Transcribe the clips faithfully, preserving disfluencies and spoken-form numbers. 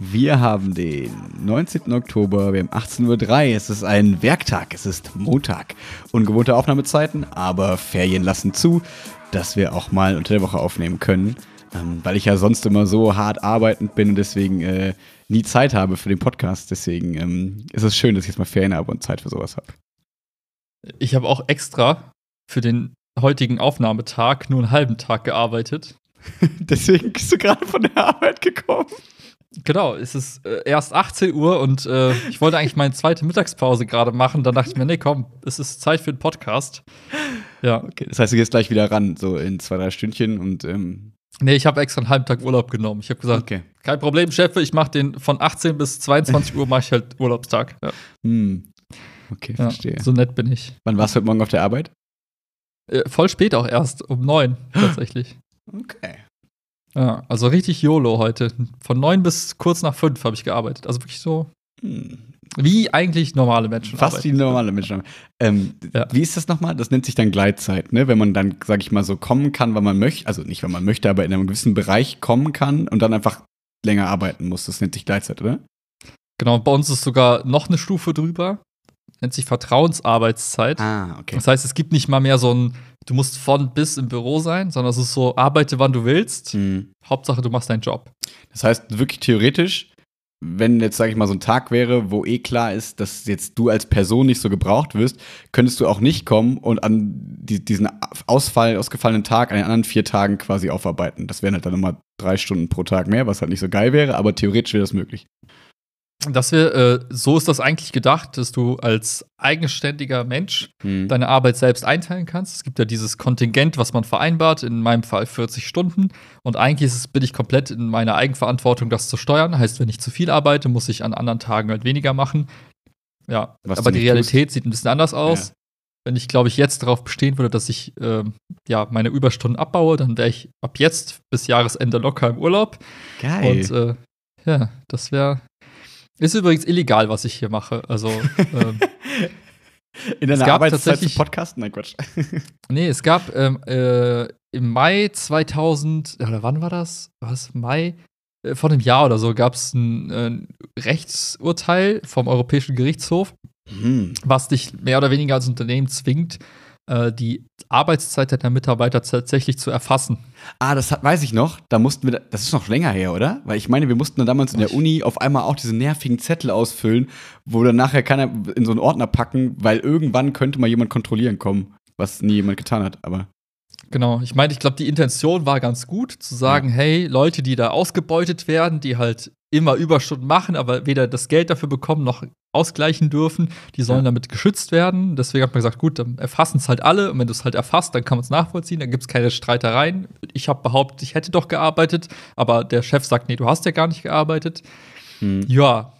Wir haben den neunzehnten Oktober, wir haben achtzehn Uhr drei, es ist ein Werktag, es ist Montag. Ungewohnte Aufnahmezeiten, aber Ferien lassen zu, dass wir auch mal unter der Woche aufnehmen können, ähm, weil ich ja sonst immer so hart arbeitend bin und deswegen äh, nie Zeit habe für den Podcast. Deswegen ähm, ist es schön, dass ich jetzt mal Ferien habe und Zeit für sowas habe. Ich habe auch extra für den heutigen Aufnahmetag nur einen halben Tag gearbeitet. Deswegen bist du gerade von der Arbeit gekommen. Genau, es ist äh, erst achtzehn Uhr und äh, ich wollte eigentlich meine zweite Mittagspause gerade machen. Dann dachte ich mir, nee, komm, es ist Zeit für den Podcast. Ja. Okay, das heißt, du gehst gleich wieder ran, so in zwei, drei Stündchen und ähm Nee, ich habe extra einen halben Tag Urlaub genommen. Ich habe gesagt, okay. Kein Problem, Chef, ich mache den von achtzehn bis zweiundzwanzig Uhr mache ich halt Urlaubstag. Ja. Hm. Okay, verstehe. Ja, so nett bin ich. Wann warst du heute Morgen auf der Arbeit? Äh, voll spät auch erst, um neun tatsächlich. Okay. Ja, also richtig YOLO heute. Von neun bis kurz nach fünf habe ich gearbeitet. Also wirklich so, Hm. wie eigentlich normale Menschen Fast arbeiten. wie normale Menschen. Ähm, Ja. Wie ist das nochmal? Das nennt sich dann Gleitzeit, ne? Wenn man dann, sag ich mal, so kommen kann, wann man möchte. Also nicht, wenn man möchte, aber in einem gewissen Bereich kommen kann und dann einfach länger arbeiten muss. Das nennt sich Gleitzeit, oder? Genau, bei uns ist sogar noch eine Stufe drüber. Nennt sich Vertrauensarbeitszeit. Ah, okay. Das heißt, es gibt nicht mal mehr so ein, du musst von bis im Büro sein, sondern es ist so, arbeite wann du willst. Hm. Hauptsache, du machst deinen Job. Das heißt, wirklich theoretisch, wenn jetzt, sag ich mal, so ein Tag wäre, wo eh klar ist, dass jetzt du als Person nicht so gebraucht wirst, könntest du auch nicht kommen und an die, diesen Ausfall, ausgefallenen Tag an den anderen vier Tagen quasi aufarbeiten. Das wären halt dann nochmal drei Stunden pro Tag mehr, was halt nicht so geil wäre, aber theoretisch wäre das möglich. Dass wir, äh, so ist das eigentlich gedacht, dass du als eigenständiger Mensch Hm. deine Arbeit selbst einteilen kannst. Es gibt ja dieses Kontingent, was man vereinbart, in meinem Fall vierzig Stunden. Und eigentlich ist es, bin ich komplett in meiner Eigenverantwortung, das zu steuern. Heißt, wenn ich zu viel arbeite, muss ich an anderen Tagen halt weniger machen. Ja, Was aber du die nicht Realität tust. sieht ein bisschen anders aus. Ja. Wenn ich, glaube ich, jetzt darauf bestehen würde, dass ich ähm, ja, meine Überstunden abbaue, dann wäre ich ab jetzt bis Jahresende locker im Urlaub. Geil. Und äh, ja, das wäre. Ist übrigens illegal, was ich hier mache. Also, ähm, In deiner es gab Arbeitszeit zu tatsächlich- podcasten? Nein, Quatsch. nee, es gab ähm, äh, im Mai zweitausend, oder wann war das? Was? Mai? Äh, vor einem Jahr oder so gab es ein äh, Rechtsurteil vom Europäischen Gerichtshof, Hm. was dich mehr oder weniger als Unternehmen zwingt, äh, die Arbeitszeit deiner Mitarbeiter tatsächlich zu erfassen. Ah, das hat, weiß ich noch. Da mussten wir, das ist noch länger her, oder? Weil ich meine, wir mussten dann damals in der Uni auf einmal auch diese nervigen Zettel ausfüllen, wo dann nachher keiner in so einen Ordner packen, weil irgendwann könnte mal jemand kontrollieren kommen, was nie jemand getan hat. Aber Genau, ich meine, ich glaube, die Intention war ganz gut, zu sagen, Ja. hey, Leute, die da ausgebeutet werden, die halt immer Überstunden machen, aber weder das Geld dafür bekommen noch ausgleichen dürfen, die sollen Ja. damit geschützt werden. Deswegen hat man gesagt, gut, dann erfassen es halt alle und wenn du es halt erfasst, dann kann man es nachvollziehen, dann gibt es keine Streitereien. Ich habe behauptet, ich hätte doch gearbeitet, aber der Chef sagt, nee, du hast ja gar nicht gearbeitet. hm. Ja.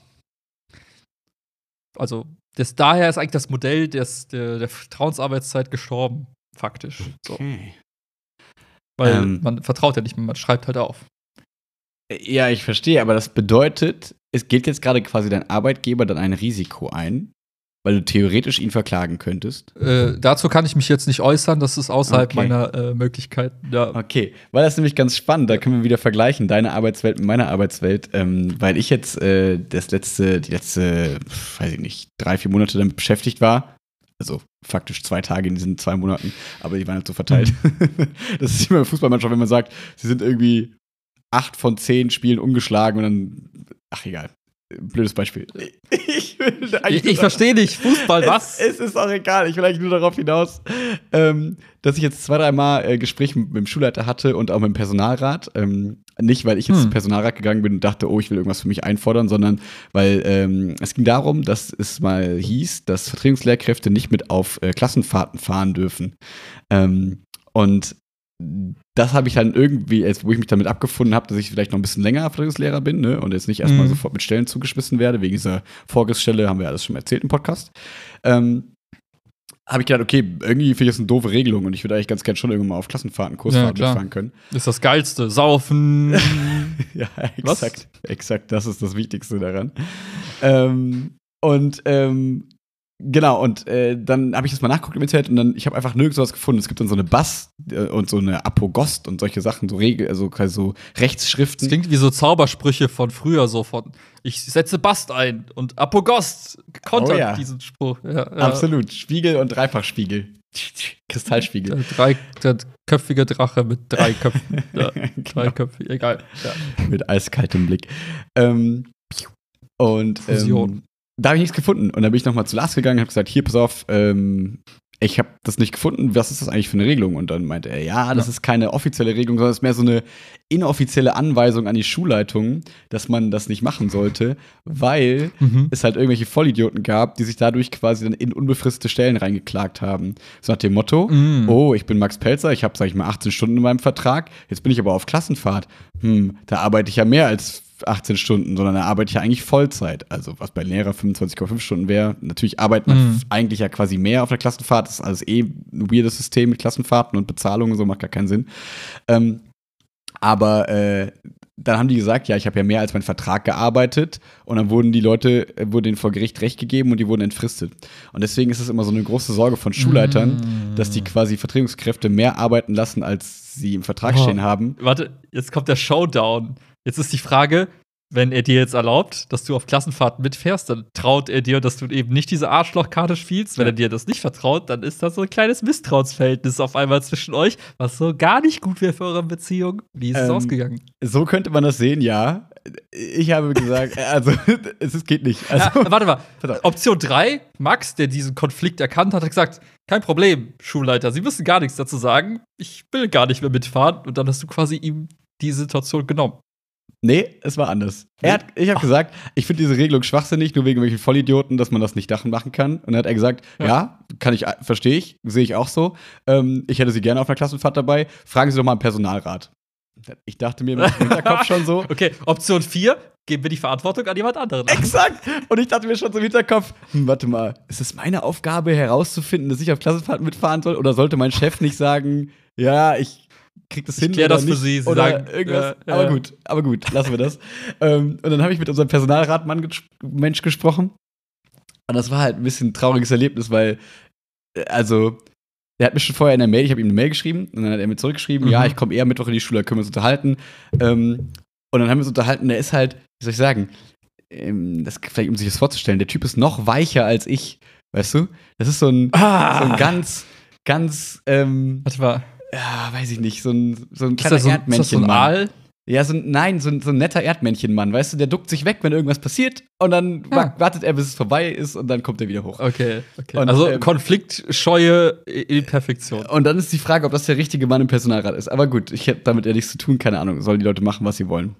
Also, das, daher ist eigentlich das Modell des, der, der Vertrauensarbeitszeit gestorben, faktisch. So. Okay. Weil Ähm. man vertraut ja nicht mehr, man schreibt halt auf. Ja, ich verstehe, aber das bedeutet, es geht jetzt gerade quasi dein Arbeitgeber dann ein Risiko ein, weil du theoretisch ihn verklagen könntest. Äh, dazu kann ich mich jetzt nicht äußern, das ist außerhalb Okay. meiner äh, Möglichkeiten. Ja. Okay, weil das ist nämlich ganz spannend, da können wir wieder vergleichen, deine Arbeitswelt mit meiner Arbeitswelt, ähm, weil ich jetzt äh, das letzte, die letzte, pf, weiß ich nicht, drei, vier Monate damit beschäftigt war. Also faktisch zwei Tage in diesen zwei Monaten, aber die waren halt so verteilt. Das ist immer im Fußballmannschaft, wenn man sagt, sie sind irgendwie acht von zehn Spielen ungeschlagen und dann, ach egal, blödes Beispiel. Ich, will Ich, ich verstehe nicht, Fußball, was? Es, es ist auch egal, ich will eigentlich nur darauf hinaus, ähm, dass ich jetzt zwei, dreimal äh, Gespräche mit, mit dem Schulleiter hatte und auch mit dem Personalrat. Ähm, nicht, weil ich jetzt Hm. zum Personalrat gegangen bin und dachte, oh, ich will irgendwas für mich einfordern, sondern weil ähm, es ging darum, dass es mal hieß, dass Vertretungslehrkräfte nicht mit auf äh, Klassenfahrten fahren dürfen. Ähm, und das habe ich dann irgendwie, als wo ich mich damit abgefunden habe, dass ich vielleicht noch ein bisschen länger Vertretungslehrer bin, ne, und jetzt nicht erstmal Mhm. sofort mit Stellen zugeschmissen werde, wegen dieser Vorgeststelle, haben wir alles schon mal erzählt im Podcast. Ähm, habe ich gedacht, okay, irgendwie finde ich das eine doofe Regelung und ich würde eigentlich ganz gerne schon irgendwann mal auf Klassenfahrten, Kursfahrten Ja, klar. mitfahren können. Das ist das Geilste. Saufen. Ja, Was? exakt. Exakt, das ist das Wichtigste daran. ähm, und ähm, Genau, und äh, dann habe ich das mal nachgeguckt im Internet und dann, ich habe einfach nirgends sowas gefunden. Es gibt dann so eine Bass äh, und so eine Apogost und solche Sachen, so Regel, also quasi so Rechtsschriften. Das klingt wie so Zaubersprüche von früher, so von ich setze Bast ein und Apogost kontert Oh ja. diesen Spruch. Ja, ja. Absolut. Spiegel und Dreifachspiegel. Kristallspiegel. Der, drei, der köpfige Drache mit drei Köpfen. Ja, drei Köpfe, egal. Ja. Mit eiskaltem Blick. Ähm, und Fusion. ähm, da habe ich nichts gefunden. Und dann bin ich nochmal zu Lars gegangen und habe gesagt, hier, pass auf, ähm, ich habe das nicht gefunden, was ist das eigentlich für eine Regelung? Und dann meinte er, ja, das Ja. ist keine offizielle Regelung, sondern es ist mehr so eine inoffizielle Anweisung an die Schulleitung, dass man das nicht machen sollte, weil Mhm. es halt irgendwelche Vollidioten gab, die sich dadurch quasi dann in unbefristete Stellen reingeklagt haben. So nach dem Motto, Mhm. oh, ich bin Max Pelzer, ich habe, sag ich mal, achtzehn Stunden in meinem Vertrag, jetzt bin ich aber auf Klassenfahrt. Hm, da arbeite ich ja mehr als achtzehn Stunden, sondern da arbeite ich ja eigentlich Vollzeit. Also was bei Lehrer fünfundzwanzig Komma fünf Stunden wäre. Natürlich arbeitet man Mhm. f- eigentlich ja quasi mehr auf der Klassenfahrt. Das ist alles eh ein weirdes System mit Klassenfahrten und Bezahlungen und so, macht gar keinen Sinn. Ähm, aber äh, dann haben die gesagt, ja, ich habe ja mehr als mein Vertrag gearbeitet und dann wurden die Leute, äh, wurde denen vor Gericht Recht gegeben und die wurden entfristet. Und deswegen ist es immer so eine große Sorge von Schulleitern, Mm. dass die quasi Vertretungskräfte mehr arbeiten lassen, als sie im Vertrag Oh. stehen haben. Warte, jetzt kommt der Showdown. Jetzt ist die Frage, wenn er dir jetzt erlaubt, dass du auf Klassenfahrten mitfährst, dann traut er dir, dass du eben nicht diese Arschlochkarte spielst. Wenn Ja. er dir das nicht vertraut, dann ist das so ein kleines Misstrauensverhältnis auf einmal zwischen euch, was so gar nicht gut wäre für eure Beziehung. Wie ist es Ähm, ausgegangen? So könnte man das sehen, ja. Ich habe gesagt, äh, also es ist, geht nicht. Also, Ja, warte mal. pass auf. Option drei, Max, der diesen Konflikt erkannt hat, hat gesagt, kein Problem, Schulleiter, Sie müssen gar nichts dazu sagen. Ich will gar nicht mehr mitfahren. Und dann hast du quasi ihm die Situation genommen. Nee, es war anders. Er hat, ich habe gesagt, ich finde diese Regelung schwachsinnig, nur wegen welchen Vollidioten, dass man das nicht Dachen machen kann. Und dann hat er gesagt, ja, Ja. kann ich, verstehe ich, sehe ich auch so. Ähm, ich hätte sie gerne auf einer Klassenfahrt dabei. Fragen Sie doch mal im Personalrat. Ich dachte mir im Hinterkopf schon so. Okay, Option vier, geben wir die Verantwortung an jemand anderen. Exakt! Und ich dachte mir schon so im Hinterkopf, hm, warte mal, ist es meine Aufgabe herauszufinden, dass ich auf Klassenfahrten mitfahren soll? Oder sollte mein Chef nicht sagen, ja, ich krieg das Ich hin klär oder das für nicht? Sie, Sie oder sagen, irgendwas. ja, aber ja. gut, aber gut, lassen wir das. ähm, und dann habe ich mit unserem Personalratmann ges Mensch gesprochen. Und das war halt ein bisschen ein trauriges Erlebnis, weil, äh, also, er hat mir schon vorher in der Mail, ich habe ihm eine Mail geschrieben und dann hat er mir zurückgeschrieben, Mhm. ja, ich komme eher Mittwoch in die Schule, da können wir uns unterhalten. Ähm, und dann haben wir uns unterhalten, der ist halt, wie soll ich sagen, ähm, das vielleicht um sich das vorzustellen, der Typ ist noch weicher als ich, weißt du? Das ist so ein, Ah. so ein ganz, ganz, ähm, Warte mal, ja, weiß ich nicht, so ein, so ein ist kleiner das so, ist das so ein Erdmännchenmann. Aal? Ja, so ein, nein, so ein, so ein netter Erdmännchenmann, weißt du, der duckt sich weg, wenn irgendwas passiert und dann Ja. wa- wartet er, bis es vorbei ist und dann kommt er wieder hoch. Okay, okay. Und, also ähm, Konfliktscheue in Perfektion. Und dann ist die Frage, ob das der richtige Mann im Personalrat ist. Aber gut, ich hätte damit ja nichts zu tun, keine Ahnung. Sollen die Leute machen, was sie wollen.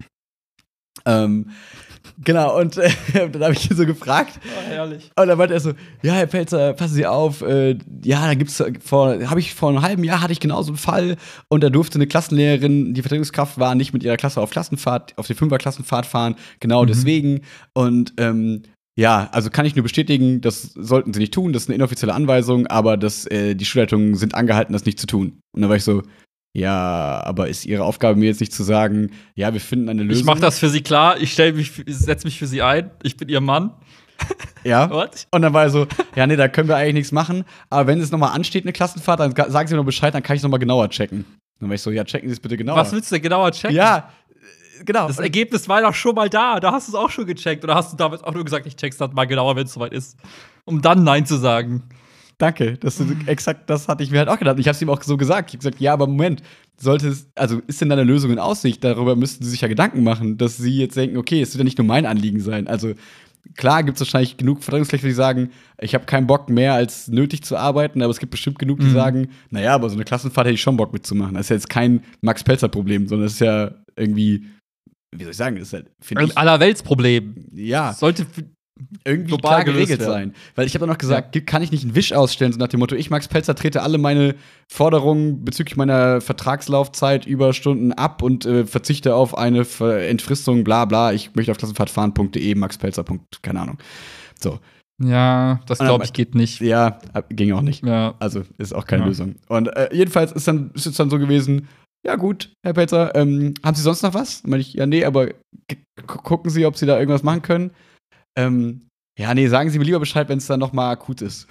Ähm, genau, und äh, dann habe ich ihn so gefragt. Oh, herrlich. Und dann meinte er so: Ja, Herr Pelzer, passen Sie auf. Äh, ja, da gibt's vor, habe ich vor einem halben Jahr hatte ich genauso einen Fall. Und da durfte eine Klassenlehrerin, die Vertretungskraft war, nicht mit ihrer Klasse auf Klassenfahrt, auf die Fünfer-Klassenfahrt fahren. Genau Mhm. deswegen. Und ähm, ja, also kann ich nur bestätigen, das sollten sie nicht tun, das ist eine inoffizielle Anweisung, aber das, äh, die Schulleitungen sind angehalten, das nicht zu tun. Und dann war ich so, ja, aber ist ihre Aufgabe mir jetzt nicht zu sagen, ja, wir finden eine Lösung? Ich mach das für Sie klar, ich stell mich, setze mich für Sie ein, ich bin Ihr Mann. Ja. What? Und dann war er so, ja, nee, da können wir eigentlich nichts machen, aber wenn es nochmal ansteht, eine Klassenfahrt, dann ga- sagen Sie mir noch Bescheid, dann kann ich es nochmal genauer checken. Dann war ich so, ja, checken Sie es bitte genauer. Was willst du denn genauer checken? Ja, äh, genau. Das Ergebnis war doch schon mal da, da hast du es auch schon gecheckt. Oder hast du damals auch nur gesagt, ich check's dann mal genauer, wenn es soweit ist. Um dann Nein zu sagen. Danke, das ist exakt das hatte ich mir halt auch gedacht. Ich habe es ihm auch so gesagt. Ich habe gesagt, ja, aber Moment, sollte es, also ist denn da eine Lösung in Aussicht? Darüber müssten Sie sich ja Gedanken machen, dass Sie jetzt denken, okay, es wird ja nicht nur mein Anliegen sein. Also klar gibt es wahrscheinlich genug Vertretungskräfte, die sagen, ich habe keinen Bock mehr als nötig zu arbeiten, aber es gibt bestimmt genug, die Mhm. sagen, naja, aber so eine Klassenfahrt hätte ich schon Bock mitzumachen. Das ist ja jetzt kein Max-Pelzer-Problem, sondern das ist ja irgendwie, wie soll ich sagen, das ist halt, finde Ein ich, Allerweltsproblem. ja, Sollte irgendwie global klar gelöst geregelt werden. sein. Weil ich habe dann noch gesagt, gi- kann ich nicht einen Wisch ausstellen, so nach dem Motto, ich, Max Pelzer, trete alle meine Forderungen bezüglich meiner Vertragslaufzeit, Überstunden ab und äh, verzichte auf eine Ver Entfristung, bla bla, ich möchte auf Klassenfahrt fahren.de, Max Pelzer. keine Ahnung. So. Ja, das Und dann glaube ich geht nicht. Ja, ab- ging auch nicht. Ja. Also ist auch keine Ja. Lösung. Und äh, jedenfalls ist, dann, ist es dann so gewesen, ja gut, Herr Pelzer, ähm, haben Sie sonst noch was? Dann meinte ich, ja, nee, aber g- gucken Sie, ob Sie da irgendwas machen können. Ähm, Ja, nee, sagen Sie mir lieber Bescheid, wenn es dann noch mal akut ist.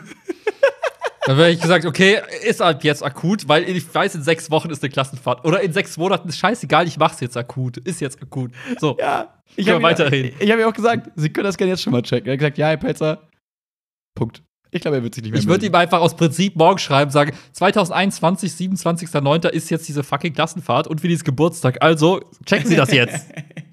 Dann wäre ich gesagt, okay, ist halt jetzt akut, weil ich weiß, in sechs Wochen ist eine Klassenfahrt. Oder in sechs Monaten ist scheißegal, ich mach's jetzt akut. Ist jetzt akut. So, Ja, ich können habe wir weiterreden. Ich, ich habe ja auch gesagt, Sie können das gerne jetzt schon mal checken. Er hat gesagt, ja, Herr Pelzer, Punkt. Ich glaube, er wird sich nicht mehr Ich würde ihm einfach aus Prinzip morgen schreiben, sagen, zwanzig einundzwanzig, siebenundzwanzigster neunter ist jetzt diese fucking Klassenfahrt und Willis Geburtstag. Also, checken Sie das jetzt.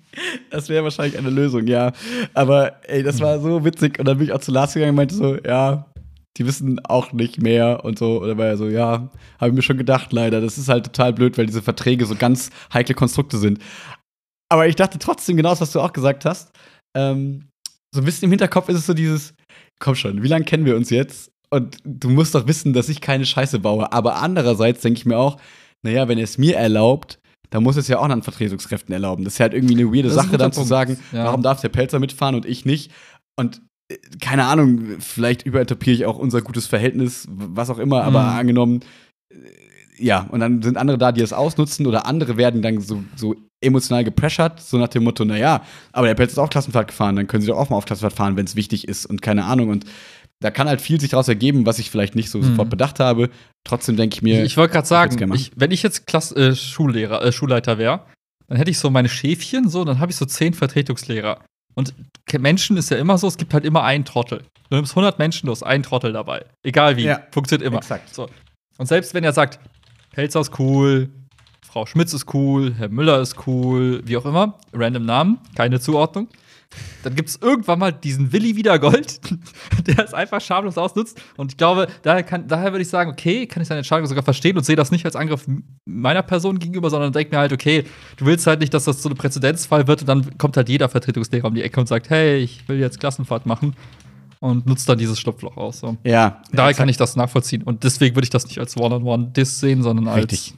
Das wäre wahrscheinlich eine Lösung, ja. Aber ey, das war so witzig. Und dann bin ich auch zu Lars gegangen und meinte so, ja, die wissen auch nicht mehr und so. Und dann war er so, ja, habe ich mir schon gedacht, leider. Das ist halt total blöd, weil diese Verträge so ganz heikle Konstrukte sind. Aber ich dachte trotzdem genau das, was du auch gesagt hast. Ähm, so ein bisschen im Hinterkopf ist es so dieses, komm schon, wie lange kennen wir uns jetzt? Und du musst doch wissen, dass ich keine Scheiße baue. Aber andererseits denke ich mir auch, naja, wenn er es mir erlaubt, dann muss es ja auch anderen Vertretungskräften erlauben. Das ist halt irgendwie eine weirde Sache, dann zu sagen, ja. Warum darf der Pelzer mitfahren und ich nicht? Und äh, keine Ahnung, vielleicht überinterpretiere ich auch unser gutes Verhältnis, was auch immer, aber Mhm. angenommen, äh, ja, und dann sind andere da, die es ausnutzen oder andere werden dann so, so emotional gepressured, so nach dem Motto, naja, aber der Pelzer ist auch Klassenfahrt gefahren, dann können sie doch auch mal auf Klassenfahrt fahren, wenn es wichtig ist und keine Ahnung. Und da kann halt viel sich daraus ergeben, was ich vielleicht nicht so Mhm. sofort bedacht habe. Trotzdem denke ich mir, Ich, ich wollte gerade sagen, gerne machen. ich, wenn ich jetzt Klass äh, Schullehrer, äh, Schulleiter wäre, dann hätte ich so meine Schäfchen, so, dann habe ich so zehn Vertretungslehrer. Und Ke- Menschen ist ja immer so, es gibt halt immer einen Trottel. Du nimmst hundert Menschen, du hast einen Trottel dabei. Egal wie, Ja, funktioniert immer. exakt. So. Und selbst wenn er sagt, Pelzer ist cool, Frau Schmitz ist cool, Herr Müller ist cool, wie auch immer, random Namen, keine Zuordnung. Dann gibt es irgendwann mal diesen Willi Wiedergold, der es einfach schamlos ausnutzt. Und ich glaube, daher, kann, daher würde ich sagen, okay, kann ich seine Entscheidung sogar verstehen und sehe das nicht als Angriff meiner Person gegenüber, sondern denke mir halt, okay, du willst halt nicht, dass das so ein Präzedenzfall wird und dann kommt halt jeder Vertretungslehrer um die Ecke und sagt, hey, ich will jetzt Klassenfahrt machen und nutzt dann dieses Schlupfloch aus. So. Ja. Daher exakt. kann ich das nachvollziehen. Und deswegen würde ich das nicht als One-on-One-Diss sehen, sondern als Richtig.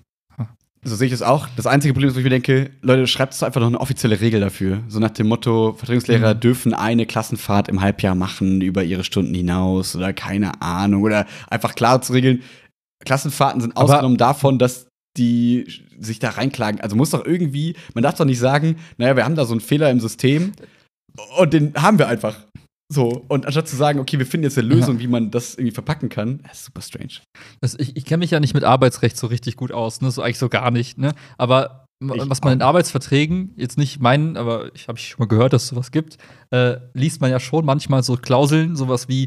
So sehe ich es auch. Das einzige Problem ist, wo ich mir denke, Leute, schreibt doch einfach noch eine offizielle Regel dafür. So nach dem Motto, Vertretungslehrer Mhm. dürfen eine Klassenfahrt im Halbjahr machen, über ihre Stunden hinaus oder keine Ahnung. Oder einfach klar zu regeln, Klassenfahrten sind Aber- ausgenommen davon, dass die sich da reinklagen. Also muss doch irgendwie, man darf doch nicht sagen, naja, wir haben da so einen Fehler im System und den haben wir einfach. So, und anstatt zu sagen, okay, wir finden jetzt eine Lösung, wie man das irgendwie verpacken kann, das ist super strange. Das, ich ich kenne mich ja nicht mit Arbeitsrecht so richtig gut aus, ne? So eigentlich so gar nicht, ne? Aber m- Ich was man in auch. Arbeitsverträgen, jetzt nicht meinen, aber ich habe schon mal gehört, dass es sowas gibt, äh, liest man ja schon manchmal so Klauseln, sowas wie,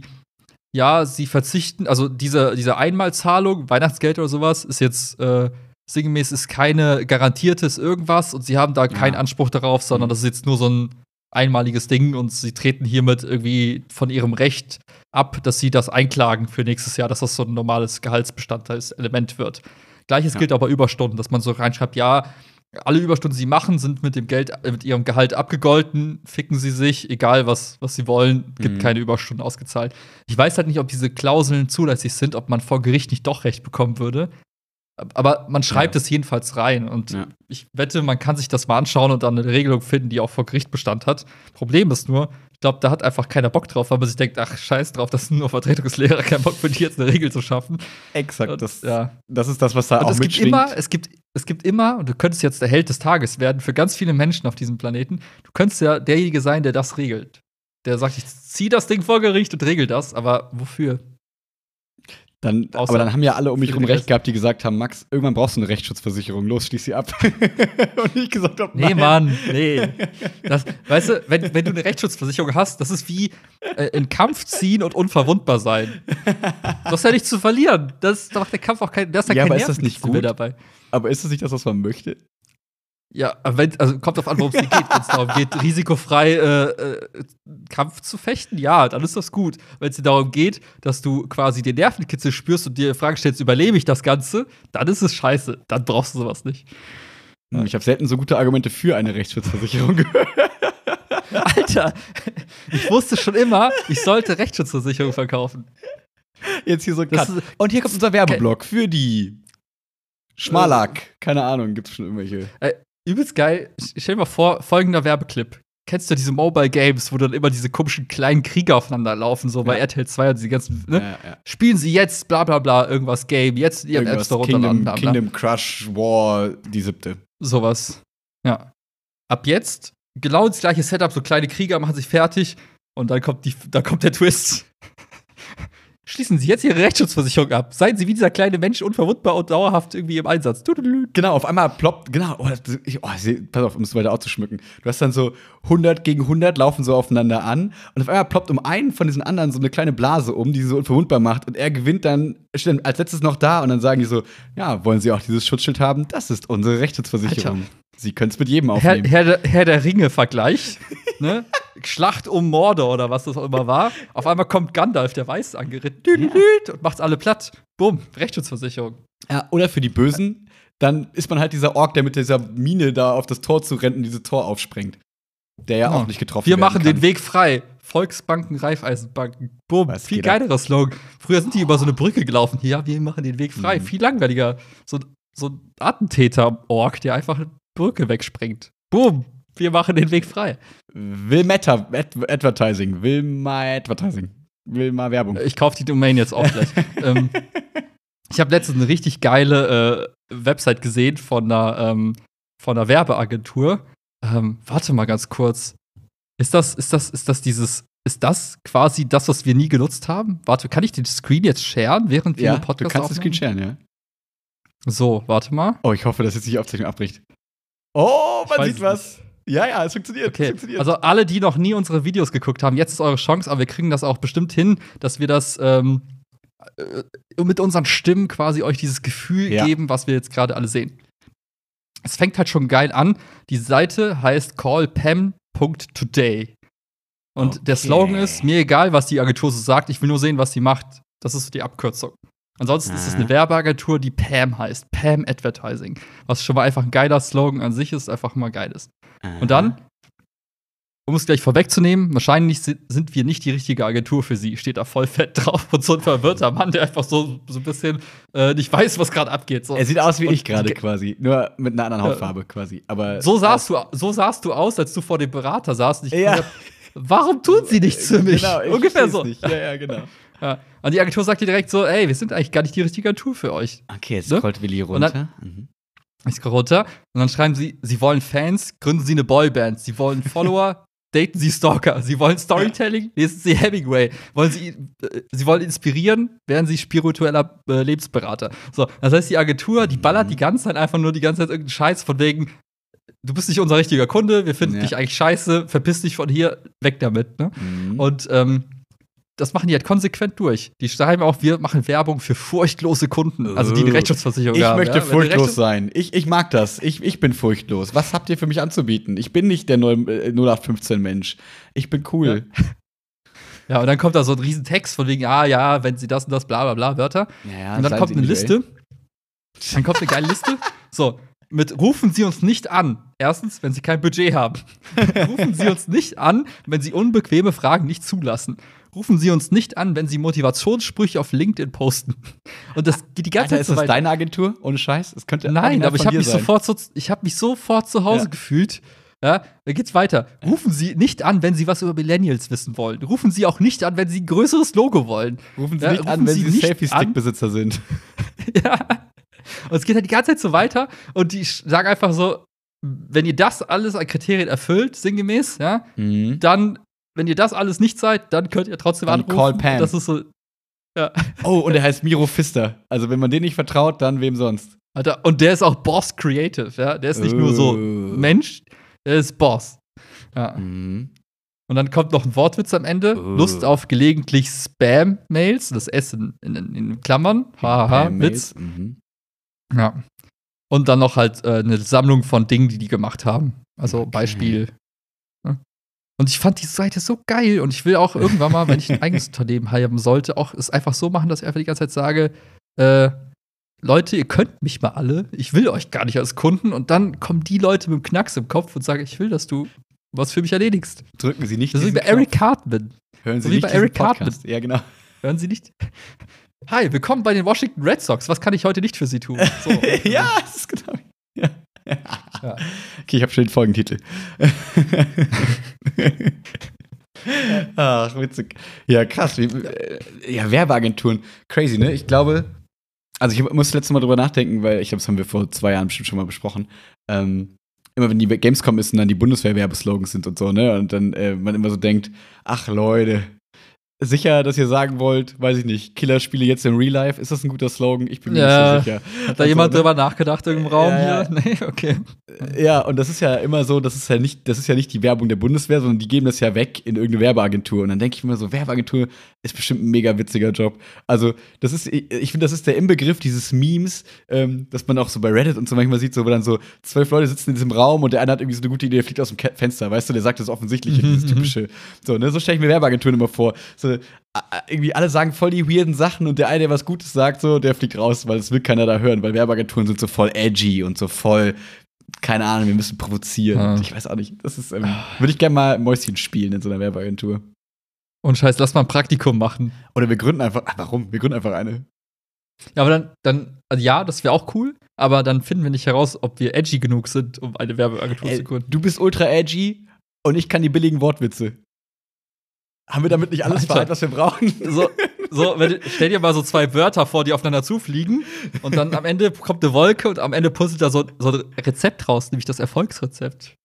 ja, sie verzichten, also diese, diese Einmalzahlung, Weihnachtsgeld oder sowas, ist jetzt äh, sinngemäß ist keine garantiertes irgendwas und sie haben da keinen Ja. Anspruch darauf, sondern Mhm. das ist jetzt nur so ein einmaliges Ding und sie treten hiermit irgendwie von ihrem Recht ab, dass sie das einklagen für nächstes Jahr, dass das so ein normales Gehaltsbestandteilselement wird. Gleiches Ja. gilt auch bei Überstunden, dass man so reinschreibt, ja, alle Überstunden, die sie machen, sind mit dem Geld, äh, mit ihrem Gehalt abgegolten, ficken sie sich, egal was, was sie wollen, gibt Mhm. keine Überstunden ausgezahlt. Ich weiß halt nicht, ob diese Klauseln zulässig sind, ob man vor Gericht nicht doch Recht bekommen würde. Aber man schreibt Ja. es jedenfalls rein. Und Ja. ich wette, man kann sich das mal anschauen und dann eine Regelung finden, die auch vor Gericht Bestand hat. Problem ist nur, ich glaube, da hat einfach keiner Bock drauf, weil man sich denkt, ach, scheiß drauf, das sind nur Vertretungslehrer, kein Bock für die jetzt eine Regel zu schaffen. Exakt, Und, das, ja. das ist das, was da Und auch es gibt mitschwingt. immer, es gibt, es gibt immer, und du könntest jetzt der Held des Tages werden für ganz viele Menschen auf diesem Planeten, du könntest ja derjenige sein, der das regelt. Der sagt, ich zieh das Ding vor Gericht und regel das, aber wofür? Dann, Außer aber dann haben ja alle um mich für rum den recht Rest. gehabt, die gesagt haben, Max, irgendwann brauchst du eine Rechtsschutzversicherung, los, schließ sie ab. Und ich gesagt habe, Nee, nein. Mann, nee. Das, weißt du, wenn, wenn du eine Rechtsschutzversicherung hast, das ist wie äh, in Kampf ziehen und unverwundbar sein. Du hast ja nichts zu verlieren. Das ist doch der Kampf auch kein, da ist ja Ja, kein aber ist das nicht Nervenkitzel mehr gut? dabei. Aber ist das nicht das, was man möchte? Ja, aber wenn, also kommt drauf an, worum es dir geht. Wenn es darum geht, risikofrei äh, äh, Kampf zu fechten, ja, dann ist das gut. Wenn es dir darum geht, dass du quasi den Nervenkitzel spürst und dir die Frage stellst, überlebe ich das Ganze, dann ist es scheiße. Dann brauchst du sowas nicht. Hm, Ich habe selten so gute Argumente für eine Rechtsschutzversicherung gehört. Alter, ich wusste schon immer, ich sollte Rechtsschutzversicherung verkaufen. Jetzt hier so ein Das Cut. ist- Und hier kommt unser Werbeblock für die Schmalak. Keine Ahnung, gibt's schon irgendwelche. Übelst geil. Stell dir mal vor, folgender Werbeclip. Kennst du diese Mobile Games, wo dann immer diese komischen kleinen Kriege aufeinander laufen, so bei Ja. R T L zwei und diese ganzen, ne? Ja, ja. Spielen Sie jetzt bla bla bla, irgendwas Game, jetzt in Ihrem App Irgendwas, Store runterladen, Kingdom, bla bla. Kingdom Crush War, die siebte. Sowas. Ja. Ab jetzt genau das gleiche Setup, so kleine Krieger machen sich fertig. Und dann kommt, die, dann kommt der Twist. Schließen Sie jetzt Ihre Rechtsschutzversicherung ab. Seien Sie wie dieser kleine Mensch unverwundbar und dauerhaft irgendwie im Einsatz. Genau, auf einmal ploppt, genau, oh, ich, oh, pass auf, um es weiter auszuschmücken. Du hast dann so hundert gegen hundert laufen so aufeinander an und auf einmal ploppt um einen von diesen anderen so eine kleine Blase um, die sie so unverwundbar macht und er gewinnt dann, steht dann als letztes noch da und dann sagen die so, ja, wollen Sie auch dieses Schutzschild haben? Das ist unsere Rechtsschutzversicherung. Alter. Sie können es mit jedem aufnehmen. Herr, Herr, Herr der Ringe-Vergleich, ne? Schlacht um Mordor oder was das auch immer war. Auf einmal kommt Gandalf, der Weiß, angeritten ja. und macht alle platt. Bumm, Rechtsschutzversicherung. Ja, oder für die Bösen, dann ist man halt dieser Ork, der mit dieser Mine da auf das Tor zu rennen und dieses Tor aufsprengt. Der ja, ja. auch nicht getroffen Wir machen kann. den Weg frei. Volksbanken, Raiffeisenbanken. Bumm, was viel geilerer Slogan. Früher sind die oh. über so eine Brücke gelaufen. Ja, wir machen den Weg frei. Mhm. Viel langweiliger. So, so ein Attentäter-Ork, der einfach eine Brücke wegsprengt. Bumm. Wir machen den Weg frei. Will Meta Ad Advertising. Will mal Advertising. Will mal Werbung. Ich kaufe die Domain jetzt auch gleich. ähm, ich habe letztens eine richtig geile äh, Website gesehen von einer, ähm, von einer Werbeagentur. Ähm, warte mal ganz kurz. Ist das, ist das, ist das dieses, ist das quasi das, was wir nie genutzt haben? Warte, kann ich den Screen jetzt sharen, während wir ja, den Podcast du kannst aufnehmen? den Screen sharen, ja. So, warte mal. Oh, ich hoffe, dass jetzt nicht die Aufzeichnung abbricht. Oh, man ich sieht was. Nicht. Ja, ja, es funktioniert. Okay. Es funktioniert. Also alle, die noch nie unsere Videos geguckt haben, jetzt ist eure Chance, aber wir kriegen das auch bestimmt hin, dass wir das ähm, äh, mit unseren Stimmen quasi euch dieses Gefühl ja. geben, was wir jetzt gerade alle sehen. Es fängt halt schon geil an. Die Seite heißt call pam punkt today. Und okay. der Slogan ist, mir egal, was die Agentur so sagt, ich will nur sehen, was sie macht. Das ist die Abkürzung. Ansonsten ah. ist es eine Werbeagentur, die Pam heißt. Pam Advertising. Was schon mal einfach ein geiler Slogan an sich ist, einfach mal geil ist. Ah. Und dann, um es gleich vorwegzunehmen, wahrscheinlich sind wir nicht die richtige Agentur für sie. Steht da voll fett drauf. Und so ein verwirrter Mann, der einfach so, so ein bisschen äh, nicht weiß, was gerade abgeht. So. Er sieht aus wie und ich gerade quasi. Nur mit einer anderen Hautfarbe äh, quasi. Aber so, sahst du, so sahst du aus, als du vor dem Berater saßt. Und ich ja. Gedacht, warum tun sie nichts für mich? Genau, ich Ungefähr so. Nicht. Ja, ja, genau. Ja. Und die Agentur sagt dir direkt so, ey, wir sind eigentlich gar nicht die richtige Agentur für euch. Okay, jetzt scrollt Willi runter. Dann, mhm. Ich scroll runter und dann schreiben sie, sie wollen Fans, gründen sie eine Boyband. Sie wollen Follower, daten sie Stalker. Sie wollen Storytelling, lesen sie Hemingway. Wollen sie, äh, sie wollen inspirieren, werden sie spiritueller äh, Lebensberater. So, das heißt, die Agentur, die ballert die ganze Zeit einfach nur die ganze Zeit irgendeinen Scheiß von wegen, du bist nicht unser richtiger Kunde, wir finden ja. dich eigentlich scheiße, verpiss dich von hier, weg damit. Ne? Mhm. Und ähm, das machen die halt konsequent durch. Die schreiben auch, wir machen Werbung für furchtlose Kunden, also die eine Rechtsschutzversicherung ich haben. Ich möchte ja? furchtlos sein. Ich, ich mag das. Ich, ich bin furchtlos. Was habt ihr für mich anzubieten? Ich bin nicht der null acht fünfzehn Mensch. Ich bin cool. Ja. ja, und dann kommt da so ein riesen Text von wegen, ah ja, wenn sie das und das, bla bla bla, Wörter. Ja, ja, und dann kommt eine Liste. Dann kommt eine geile Liste. So, mit rufen Sie uns nicht an. Erstens, wenn Sie kein Budget haben. Rufen Sie uns nicht an, wenn Sie unbequeme Fragen nicht zulassen. Rufen Sie uns nicht an, wenn Sie Motivationssprüche auf LinkedIn posten. Und das geht die ganze Alter, Zeit so ist das deine Agentur? Ohne Scheiß? Es könnte Nein, aber ich habe mich, sofort so, ich hab mich sofort zu Hause ja. gefühlt. Ja, da geht's weiter. Rufen Sie nicht an, wenn Sie was über Millennials wissen wollen. Rufen Sie auch nicht an, wenn Sie ein größeres Logo wollen. Rufen Sie ja, nicht rufen an, wenn Sie, Sie Selfie-Stick-Besitzer sind. Ja. Und es geht halt die ganze Zeit so weiter. Und die sagen einfach so, wenn ihr das alles an Kriterien erfüllt, sinngemäß, ja, mhm. dann wenn ihr das alles nicht seid, dann könnt ihr trotzdem dann anrufen. Call Pam. Das ist so, ja. Oh, und er heißt Miro Pfister. Also, wenn man den nicht vertraut, dann wem sonst? Alter, und der ist auch Boss Creative, ja. Der ist nicht uh. nur so Mensch, der ist Boss. Ja. Mhm. Und dann kommt noch ein Wortwitz am Ende. Uh. Lust auf gelegentlich Spam-Mails, das S in, in, in Klammern. Haha, Witz. Mhm. Ja. Und dann noch halt äh, eine Sammlung von Dingen, die die gemacht haben. Also okay. Beispiel. Und ich fand die Seite so geil und ich will auch irgendwann mal, wenn ich ein eigenes Unternehmen haben sollte, auch es einfach so machen, dass ich einfach die ganze Zeit sage, äh, Leute, ihr könnt mich mal alle, ich will euch gar nicht als Kunden und dann kommen die Leute mit dem Knacks im Kopf und sagen, ich will, dass du was für mich erledigst. Drücken Sie nicht das ist wie bei Eric Cartman. Hören Sie so wie nicht bei Eric Podcast. Cartman. Ja, genau. Hören Sie nicht? Hi, willkommen bei den Washington Red Sox. Was kann ich heute nicht für Sie tun? So. Ja, das ist genau. Ja. Ja. Okay, ich habe schon den Folgentitel. Ach, witzig. Ja, krass. Wie, äh, ja, Werbeagenturen. Crazy, ne? Ich glaube, also ich muss das letzte Mal drüber nachdenken, weil ich glaube, das haben wir vor zwei Jahren bestimmt schon mal besprochen. Ähm, immer wenn die Gamescom ist und dann die Bundeswehr-Werbeslogans sind und so, ne? Und dann äh, man immer so denkt, ach Leute, sicher, dass ihr sagen wollt, weiß ich nicht, Killerspiele jetzt im Real Life, ist das ein guter Slogan? Ich bin mir Ja. nicht so sicher. Hat da Und jemand so, ne? drüber nachgedacht im Raum Ja, ja. hier? Nee, okay. Ja, und das ist ja immer so, das ist ja nicht, das ist ja nicht die Werbung der Bundeswehr, sondern die geben das ja weg in irgendeine Werbeagentur. Und dann denke ich mir so, Werbeagentur ist bestimmt ein mega witziger Job. Also, das ist, ich, ich finde, das ist der Inbegriff dieses Memes, ähm, dass man auch so bei Reddit und so manchmal sieht, so, wo dann so zwölf Leute sitzen in diesem Raum und der eine hat irgendwie so eine gute Idee, der fliegt aus dem Ke- Fenster, weißt du, der sagt das Offensichtliche, Mhm, dieses mhm. typische. So, ne, so stelle ich mir Werbeagenturen immer vor. So, a- irgendwie alle sagen voll die weirden Sachen und der eine, der was Gutes sagt, so, der fliegt raus, weil es will keiner da hören, weil Werbeagenturen sind so voll edgy und so voll, keine Ahnung, wir müssen provozieren. Ah. Ich weiß auch nicht. Das ist, ähm, würde ich gerne mal Mäuschen spielen in so einer Werbeagentur. Und Scheiß, lass mal ein Praktikum machen. Oder wir gründen einfach, ach, warum? Wir gründen einfach eine. Ja, aber dann, dann also ja, das wäre auch cool, aber dann finden wir nicht heraus, ob wir edgy genug sind, um eine Werbeagentur Ey, zu gründen. du bist ultra edgy und ich kann die billigen Wortwitze. Haben wir damit nicht alles Alter. vereint, was wir brauchen? So, so wenn, du- stell dir mal so zwei Wörter vor, die aufeinander zufliegen und dann am Ende kommt eine Wolke und am Ende puzzelt da so, so ein Rezept raus, nämlich das Erfolgsrezept.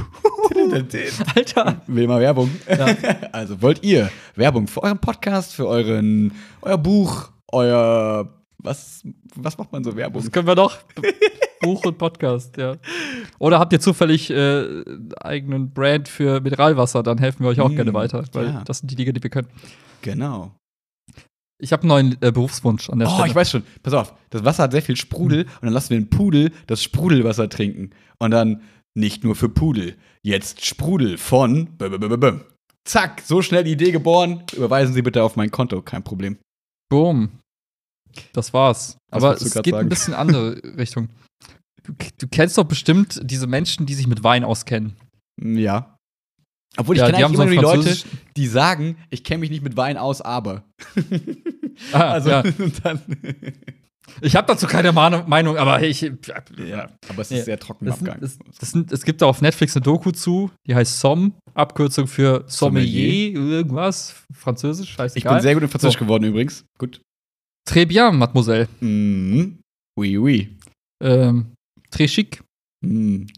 Alter. Will mal Werbung. Ja. Also wollt ihr Werbung für euren Podcast, für euren, euer Buch, euer, was, was macht man so Werbung? Das können wir doch. Buch und Podcast, ja. Oder habt ihr zufällig äh, eigenen Brand für Mineralwasser, dann helfen wir euch auch Mm, gerne weiter, weil ja. das sind die Dinge, die wir können. Genau. Ich habe einen neuen äh, Berufswunsch an der Oh, Stelle. ich weiß schon. Pass auf, das Wasser hat sehr viel Sprudel und dann lassen wir einen Pudel das Sprudelwasser trinken. Und dann nicht nur für Pudel, jetzt Sprudel von b -b -b -b -b. Zack, so schnell die Idee geboren. Überweisen Sie bitte auf mein Konto, kein Problem. Boom. Das war's. Was Aber wolltest du es grad geht sagen? ein bisschen andere Richtung. Du, du kennst doch bestimmt diese Menschen, die sich mit Wein auskennen. Ja. Obwohl, ich Ja, kenne die eigentlich haben so immer nur einen die Leute, französischen- die sagen, ich kenne mich nicht mit Wein aus, aber. Ah, also, ja. und dann. Ich habe dazu keine Manu- Meinung, aber ich. Ja, aber es ist Nee, sehr trocken im Das sind, Abgang. das, das sind, es gibt da auf Netflix eine Doku zu, die heißt Somm, Abkürzung für Sommelier, irgendwas, französisch, Ich scheißegal. bin sehr gut in Französisch So. geworden übrigens. Gut. Très bien, Mademoiselle. Mhm. Oui, oui. Ähm, très chic. Mhm.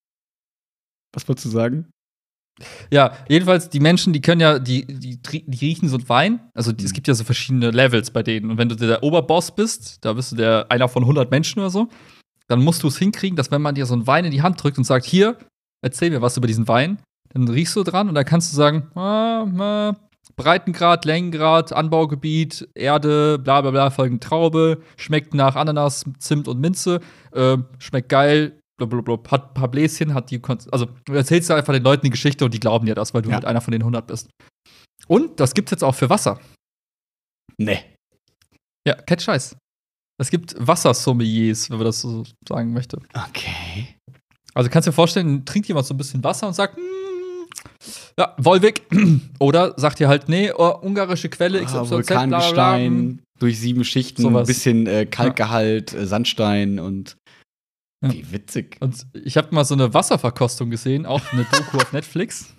Was wolltest du sagen? Ja, jedenfalls, die Menschen, die können ja, die, die, tri- die riechen so einen Wein. Also, die, es Mhm. gibt ja so verschiedene Levels bei denen. Und wenn du der Oberboss bist, da bist du der einer von hundert Menschen oder so, dann musst du es hinkriegen, dass wenn man dir so einen Wein in die Hand drückt und sagt, hier, erzähl mir was über diesen Wein, dann riechst du dran und dann kannst du sagen, ah, ah, Breitengrad, Längengrad, Anbaugebiet, Erde, bla bla bla, folgende Traube, schmeckt nach Ananas, Zimt und Minze, äh, schmeckt geil, blablabla, hat ein paar Bläschen, hat die, Kon- also du erzählst ja einfach den Leuten die Geschichte und die glauben dir das, weil du Ja. halt einer von den hundert bist. Und das gibt's jetzt auch für Wasser. Nee. Ja, kein Scheiß. Es gibt Wassersommeliers, wenn man das so sagen möchte. Okay. Also kannst du dir vorstellen, trinkt jemand so ein bisschen Wasser und sagt, "Mm, ja, Wolwig." Oder sagt ihr halt, nee, oh, ungarische Quelle, X Ah, Y Z, bla, bla, bla. Vulkangestein, durch sieben Schichten, ein Sowas. bisschen äh, Kalkgehalt, äh, Sandstein und Ja. wie witzig. Und ich habe mal so eine Wasserverkostung gesehen, auch eine Doku auf Netflix.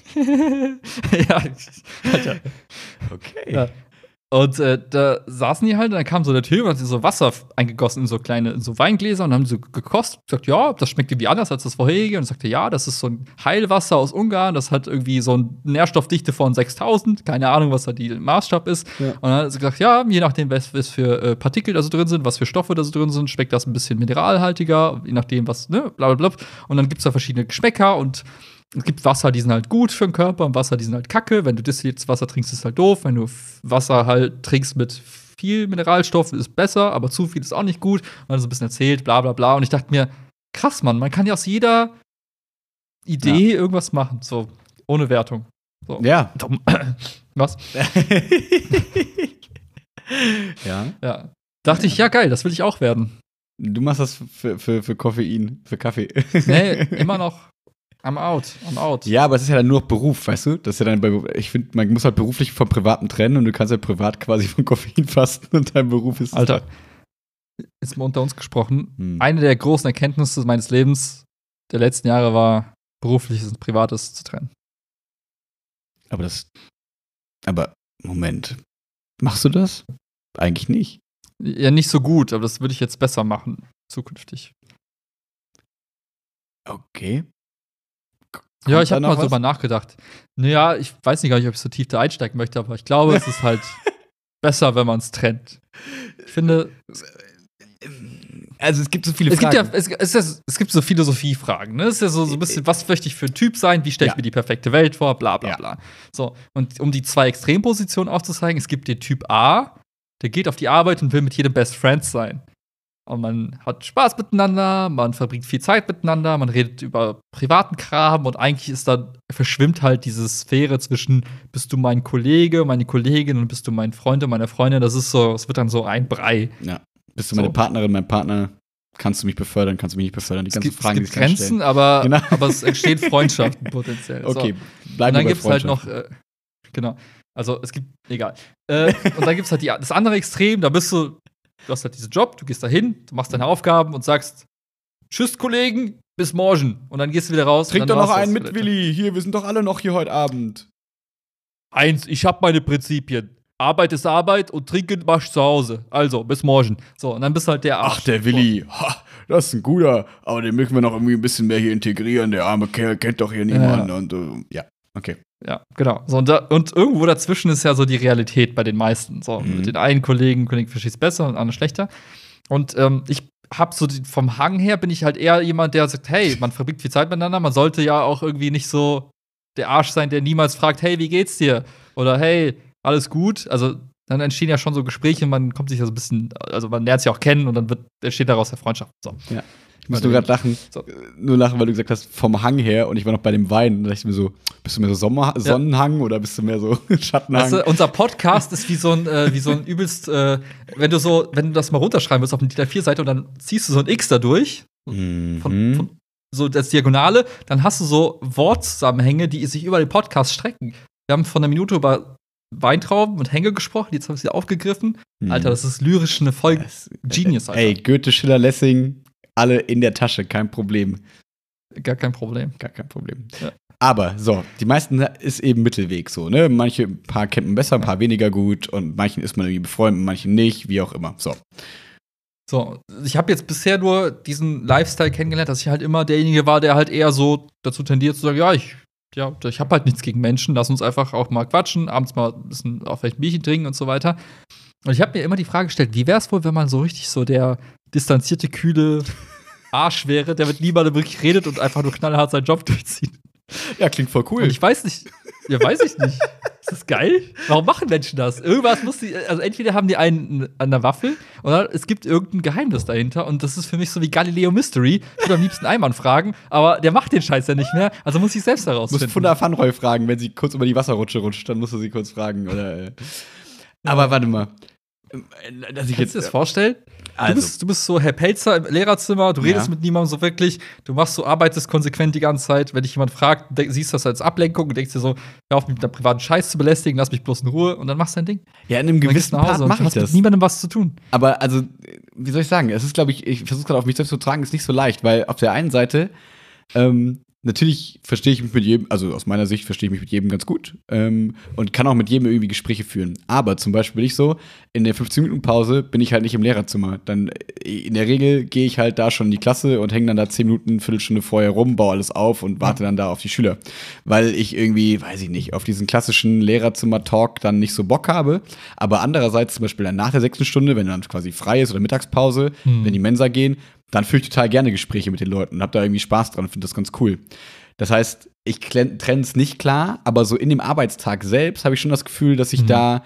Ja, Alter. Okay. Ja. Und äh, da saßen die halt und dann kam so der Typ und hat so Wasser eingegossen in so kleine, in so Weingläser und haben so gekostet. Gesagt, ja, das schmeckt irgendwie anders als das vorherige. Und sagte, ja, das ist so ein Heilwasser aus Ungarn, das hat irgendwie so eine Nährstoffdichte von sechstausend. Keine Ahnung, was da die Maßstab ist. Ja. Und dann hat sie gesagt, ja, je nachdem, was, was für äh, Partikel da so drin sind, was für Stoffe da so drin sind, schmeckt das ein bisschen mineralhaltiger, je nachdem, was, ne, bla bla bla. Und dann gibt es da verschiedene Geschmäcker und es gibt Wasser, die sind halt gut für den Körper und Wasser, die sind halt kacke. Wenn du destilliertes Wasser trinkst, ist halt doof. Wenn du F- Wasser halt trinkst mit viel Mineralstoffen, ist besser, aber zu viel ist auch nicht gut. Und dann so ein bisschen erzählt, bla bla bla. Und ich dachte mir, krass, Mann, man kann ja aus jeder Idee irgendwas machen. So, ohne Wertung. So. Ja. Dumm. Was? Ja. Ja. Dachte ich, ja, geil, das will ich auch werden. Du machst das für, für, für Koffein, für Kaffee. Nee, immer noch. I'm out, I'm out. Ja, aber es ist ja dann nur noch Beruf, weißt du? Das ist ja dann bei, ich finde, man muss halt beruflich vom Privaten trennen und du kannst ja privat quasi von Koffein fasten und dein Beruf ist. Alter, jetzt mal unter uns gesprochen. Hm. Eine der großen Erkenntnisse meines Lebens der letzten Jahre war, berufliches und privates zu trennen. Aber das. Aber, Moment. Machst du das? Eigentlich nicht. Ja, nicht so gut, aber das würde ich jetzt besser machen, zukünftig. Okay. K- Ja, kommt ich da habe noch mal was? drüber nachgedacht. Naja, ich weiß nicht gar nicht, ob ich so tief da einsteigen möchte, aber ich glaube, es ist halt besser, wenn man es trennt. Ich finde, Also es gibt so viele es gibt Fragen. ja, es, es, ist, es gibt so Philosophiefragen, ne? Es ist ja so, so ein bisschen, was möchte ich für ein Typ sein, wie stelle ich Ja. mir die perfekte Welt vor, bla bla Ja. bla. So, und um die zwei Extrempositionen aufzuzeigen, es gibt den Typ A, der geht auf die Arbeit und will mit jedem Best Friends sein. Und man hat Spaß miteinander, man verbringt viel Zeit miteinander, man redet über privaten Kram und eigentlich ist da, verschwimmt halt diese Sphäre zwischen, bist du mein Kollege, meine Kollegin und bist du mein Freund und meine Freundin. Das ist so, es wird dann so ein Brei. Ja. Bist du So. meine Partnerin, mein Partner? Kannst du mich befördern, kannst du mich nicht befördern? Die Es ganzen gibt, Fragen, es gibt die sich dann Grenzen, aber, Genau. aber es entstehen Freundschaften potenziell. stellen. Okay, So. bleiben Und dann wir bei gibt es halt noch, Freundschaft. äh, genau, also es gibt, egal. Äh, und dann gibt es halt die, das andere Extrem, da bist du, du hast halt diesen Job, du gehst da hin, du machst deine Aufgaben und sagst, tschüss, Kollegen, bis morgen. Und dann gehst du wieder raus. Trink und doch dann noch war's einen das mit, vielleicht. Willi. Hier, wir sind doch alle noch hier heute Abend. Eins, ich habe meine Prinzipien. Arbeit ist Arbeit und trinken mach ich zu Hause. Also, bis morgen. So, und dann bist du halt der Arsch. Ach, der Willi. Ha, das ist ein guter. Aber den müssen wir noch irgendwie ein bisschen mehr hier integrieren. Der arme Kerl kennt doch hier niemanden. Und äh, ja, okay. Ja, genau. So, und, da, und irgendwo dazwischen ist ja so die Realität bei den meisten. So, Mhm. mit den einen Kollegen, Kollegen versteht es besser und anderen schlechter. Und ähm, ich hab so die, vom Hang her bin ich halt eher jemand, der sagt, hey, man verbringt viel Zeit miteinander, man sollte ja auch irgendwie nicht so der Arsch sein, der niemals fragt, hey, wie geht's dir? Oder hey, alles gut? Also dann entstehen ja schon so Gespräche, man kommt sich ja so ein bisschen, also man lernt sich auch kennen und dann wird, entsteht daraus der Freundschaft. So. Ich muss nur gerade lachen. So. Äh, Nur lachen, weil du gesagt hast, vom Hang her. Und ich war noch bei dem Wein. Da dachte ich mir so, bist du mehr so Sommer Sonnenhang oder bist du mehr so Schattenhang? Weißt du, unser Podcast ist wie so ein, äh, wie so ein übelst, äh, wenn du so, wenn du das mal runterschreiben willst auf eine D I N A vier Seite und dann ziehst du so ein X da durch, Mhm. von, von, so als Diagonale, dann hast du so Wortzusammenhänge, die sich über den Podcast strecken. Wir haben von einer Minute über Weintrauben und Hänge gesprochen, jetzt haben wir sie aufgegriffen. Mhm. Alter, das ist lyrisch eine Folge. Das- Genius, Alter. Ey, Goethe, Schiller, Lessing, alle in der Tasche, kein Problem. Gar kein Problem. Gar kein Problem. Ja. Aber so, die meisten ist eben Mittelweg so, ne? Manche, ein paar kennt man besser, ein paar weniger gut und manchen ist man irgendwie befreundet, manchen nicht, wie auch immer. So. So, ich habe jetzt bisher nur diesen Lifestyle kennengelernt, dass ich halt immer derjenige war, der halt eher so dazu tendiert zu sagen, ja, ich, ja, ich habe halt nichts gegen Menschen, lass uns einfach auch mal quatschen, abends mal ein bisschen auch vielleicht ein Bierchen trinken und so weiter. Und ich habe mir immer die Frage gestellt, wie wäre es wohl, wenn man so richtig so der distanzierte, kühle Arsch wäre, der mit niemandem wirklich redet und einfach nur knallhart seinen Job durchzieht. Ja, klingt voll cool. Und ich weiß nicht, ja, weiß ich nicht. Ist das geil? Warum machen Menschen das? Irgendwas muss die, also entweder haben die einen an der Waffel oder es gibt irgendein Geheimnis dahinter und das ist für mich so wie Galileo Mystery. Ich würde am liebsten Eimann fragen, aber der macht den Scheiß ja nicht mehr, also muss ich selbst Du herausfinden. musst Funda Fanroy fragen, wenn sie kurz über die Wasserrutsche rutscht, dann musst du sie kurz fragen. Oder, äh. Aber warte mal. Ähm, Dass ich Kannst jetzt, du dir das vorstellen? also, Du, bist, du bist so Herr Pelzer im Lehrerzimmer, du redest Ja. mit niemandem so wirklich, du machst so, arbeitest konsequent die ganze Zeit. Wenn dich jemand fragt, denk, siehst du das als Ablenkung und denkst dir so, hör auf, mich mit deinem privaten Scheiß zu belästigen, lass mich bloß in Ruhe und dann machst du dein Ding. ja, in einem Dann gehst gewissen du nach Hause Part und mache du ich hast mit das. niemandem was zu tun. Aber also, wie soll ich sagen? Es ist, glaube ich, ich versuche gerade auf mich selbst zu tragen, ist nicht so leicht, weil auf der einen Seite, ähm, natürlich verstehe ich mich mit jedem, also aus meiner Sicht verstehe ich mich mit jedem ganz gut ähm, und kann auch mit jedem irgendwie Gespräche führen. Aber zum Beispiel bin ich so, in der fünfzehn-Minuten-Pause bin ich halt nicht im Lehrerzimmer. Dann äh, in der Regel gehe ich halt da schon in die Klasse und hänge dann da zehn Minuten, Viertelstunde vorher rum, baue alles auf und warte dann da auf die Schüler. Weil ich irgendwie, weiß ich nicht, auf diesen klassischen Lehrerzimmer-Talk dann nicht so Bock habe. Aber andererseits zum Beispiel dann nach der sechsten Stunde, wenn dann quasi frei ist oder Mittagspause, Hm. wenn die Mensa gehen, dann führe ich total gerne Gespräche mit den Leuten und habe da irgendwie Spaß dran und finde das ganz cool. Das heißt, ich trenne es nicht klar, aber so in dem Arbeitstag selbst habe ich schon das Gefühl, dass ich Mhm. da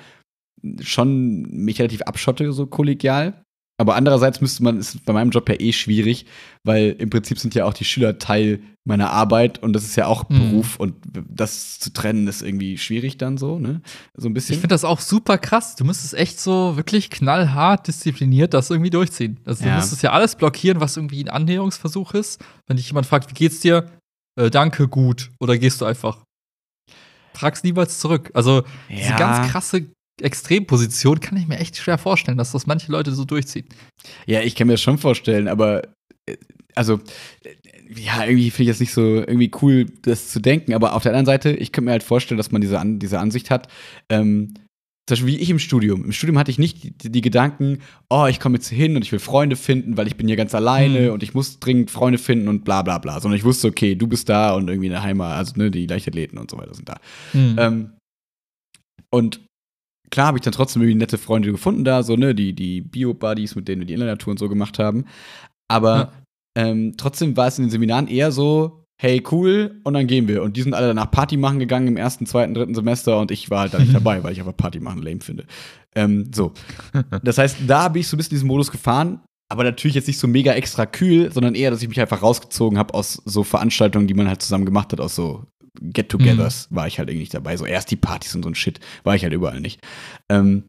schon mich relativ abschotte, so kollegial. Aber andererseits müsste man, ist bei meinem Job ja eh schwierig, weil im Prinzip sind ja auch die Schüler Teil meiner Arbeit und das ist ja auch Mhm. Beruf und das zu trennen ist irgendwie schwierig dann so, ne? So ein bisschen. Ich finde das auch super krass. Du müsstest echt so wirklich knallhart diszipliniert das irgendwie durchziehen. Also, du Ja. müsstest ja alles blockieren, was irgendwie ein Annäherungsversuch ist. Wenn dich jemand fragt, wie geht's dir? Äh, danke, gut. Oder gehst du einfach? Fragst niemals zurück. Also, diese Ja. ganz krasse Extremposition kann ich mir echt schwer vorstellen, dass das manche Leute so durchziehen. Ja, ich kann mir das schon vorstellen, aber äh, also äh, ja, irgendwie finde ich das nicht so irgendwie cool, das zu denken. Aber auf der anderen Seite, ich könnte mir halt vorstellen, dass man diese, An diese Ansicht hat. Ähm, zum Beispiel wie ich im Studium. Im Studium hatte ich nicht die, die Gedanken, oh, ich komme jetzt hier hin und ich will Freunde finden, weil ich bin hier ganz alleine Mhm. und ich muss dringend Freunde finden und bla bla bla. Sondern ich wusste, okay, du bist da und irgendwie in der Heimat, also ne, die Leichtathleten und so weiter sind da. Mhm. Ähm, und klar habe ich dann trotzdem irgendwie nette Freunde gefunden da, so, ne, die, die Bio-Buddies, mit denen wir die Inlineer-Tour und so gemacht haben. Aber Ja. ähm, trotzdem war es in den Seminaren eher so, hey, cool, und dann gehen wir. Und die sind alle danach Party machen gegangen im ersten, zweiten, dritten Semester und ich war halt da nicht dabei, weil ich einfach Party machen lame finde. Ähm, so. Das heißt, da bin ich so ein bisschen diesen Modus gefahren, aber natürlich jetzt nicht so mega extra kühl, sondern eher, dass ich mich einfach rausgezogen habe aus so Veranstaltungen, die man halt zusammen gemacht hat, aus so Get-togethers war ich halt irgendwie nicht dabei. So erst die Partys und so ein Shit war ich halt überall nicht. Ähm,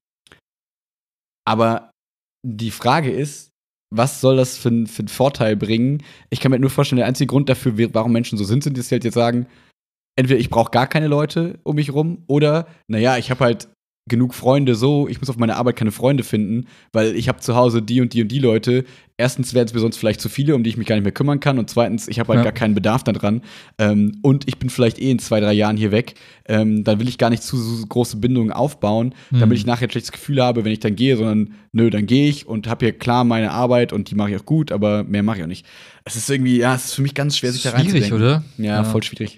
aber die Frage ist, was soll das für, n- für einen Vorteil bringen? Ich kann mir halt nur vorstellen, der einzige Grund dafür, wie- warum Menschen so sind, sind, dass sie halt jetzt sagen, entweder ich brauche gar keine Leute um mich rum oder, naja, ich habe halt genug Freunde so, ich muss auf meine Arbeit keine Freunde finden, weil ich habe zu Hause die und die und die Leute. Erstens werden es mir sonst vielleicht zu viele, um die ich mich gar nicht mehr kümmern kann. Und zweitens, ich habe halt Ja. gar keinen Bedarf daran. Ähm, und ich bin vielleicht eh in zwei, drei Jahren hier weg. Ähm, dann will ich gar nicht zu so große Bindungen aufbauen, Mhm. damit ich nachher ein schlechtes Gefühl habe, wenn ich dann gehe, sondern nö, dann gehe ich und habe hier klar meine Arbeit und die mache ich auch gut, aber mehr mache ich auch nicht. Es ist irgendwie, ja, es ist für mich ganz schwer, sich da Schwierig, reinzudenken. oder? Ja, Ja. voll schwierig.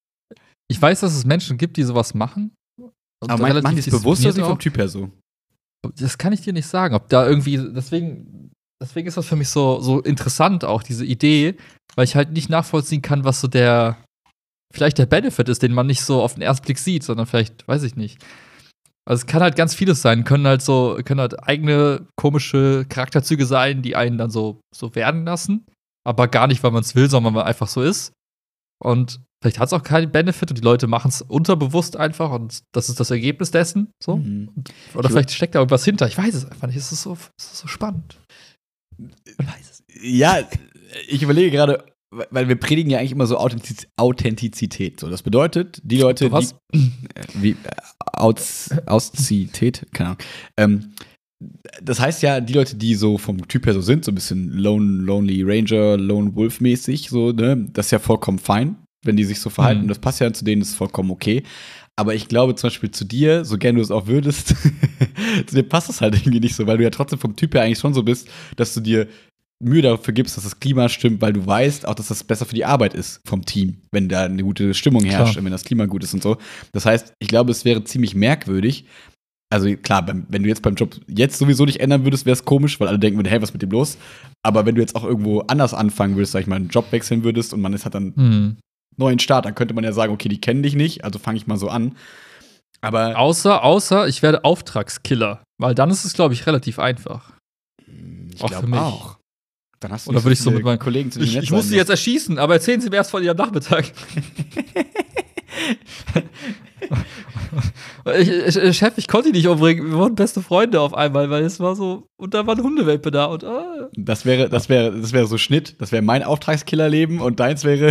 Ich weiß, dass es Menschen gibt, die sowas machen. Und Aber man, machen die es relativ bewusst oder ist diszipliniert die vom auch. Typ her so? Das kann ich dir nicht sagen. Ob da irgendwie, deswegen, deswegen ist das für mich so, so interessant, auch diese Idee, weil ich halt nicht nachvollziehen kann, was so der, vielleicht der Benefit ist, den man nicht so auf den ersten Blick sieht, sondern vielleicht, weiß ich nicht. Also es kann halt ganz vieles sein, können halt so, können halt eigene komische Charakterzüge sein, die einen dann so, so werden lassen, aber gar nicht, weil man es will, sondern weil man einfach so ist. Und vielleicht hat es auch keinen Benefit und die Leute machen es unterbewusst einfach und das ist das Ergebnis dessen. So. Mhm. Oder Ich vielleicht steckt da irgendwas hinter. Ich weiß es einfach nicht. Es ist so, es ist so spannend. Man weiß es. Ja, ich überlege gerade, weil wir predigen ja eigentlich immer so Authentiz Authentizität. So, das bedeutet, die Leute, Du was? die äh, wie äh, Aus Auszität, keine Ahnung. Ähm, das heißt ja, die Leute, die so vom Typ her so sind, so ein bisschen Lone, Lonely Ranger, Lone Wolf mäßig, so, ne, das ist ja vollkommen fein, wenn die sich so verhalten. Mhm. Das passt ja zu denen, das ist vollkommen okay. Aber ich glaube zum Beispiel zu dir, so gern du es auch würdest, zu dir passt das halt irgendwie nicht so, weil du ja trotzdem vom Typ her eigentlich schon so bist, dass du dir Mühe dafür gibst, dass das Klima stimmt, weil du weißt auch, dass das besser für die Arbeit ist vom Team, wenn da eine gute Stimmung herrscht Klar. und wenn das Klima gut ist und so. Das heißt, ich glaube, es wäre ziemlich merkwürdig. Also klar, beim, wenn du jetzt beim Job jetzt sowieso nicht ändern würdest, wäre es komisch, weil alle denken würden, hey, was ist mit dem los? Aber wenn du jetzt auch irgendwo anders anfangen würdest, sag ich mal, einen Job wechseln würdest und man ist halt dann Hm. neuen Start, dann könnte man ja sagen, okay, die kennen dich nicht, also fange ich mal so an. Aber Außer, außer ich werde Auftragskiller. Weil dann ist es, glaube ich, relativ einfach. ich auch glaube für mich. auch. Dann hast du Oder nicht würde ich so viele mit meinen Kollegen zu dir Ich, nett ich sein muss sie jetzt erschießen, aber erzählen Sie mir erst von Ihrem Nachmittag. ich, ich, Chef, ich konnte ihn nicht umbringen. Wir waren beste Freunde auf einmal, weil es war so, und da war eine Hundewelpe da und ah. Das wäre, das wäre, das wäre so Schnitt. Das wäre mein Auftragskillerleben und deins wäre.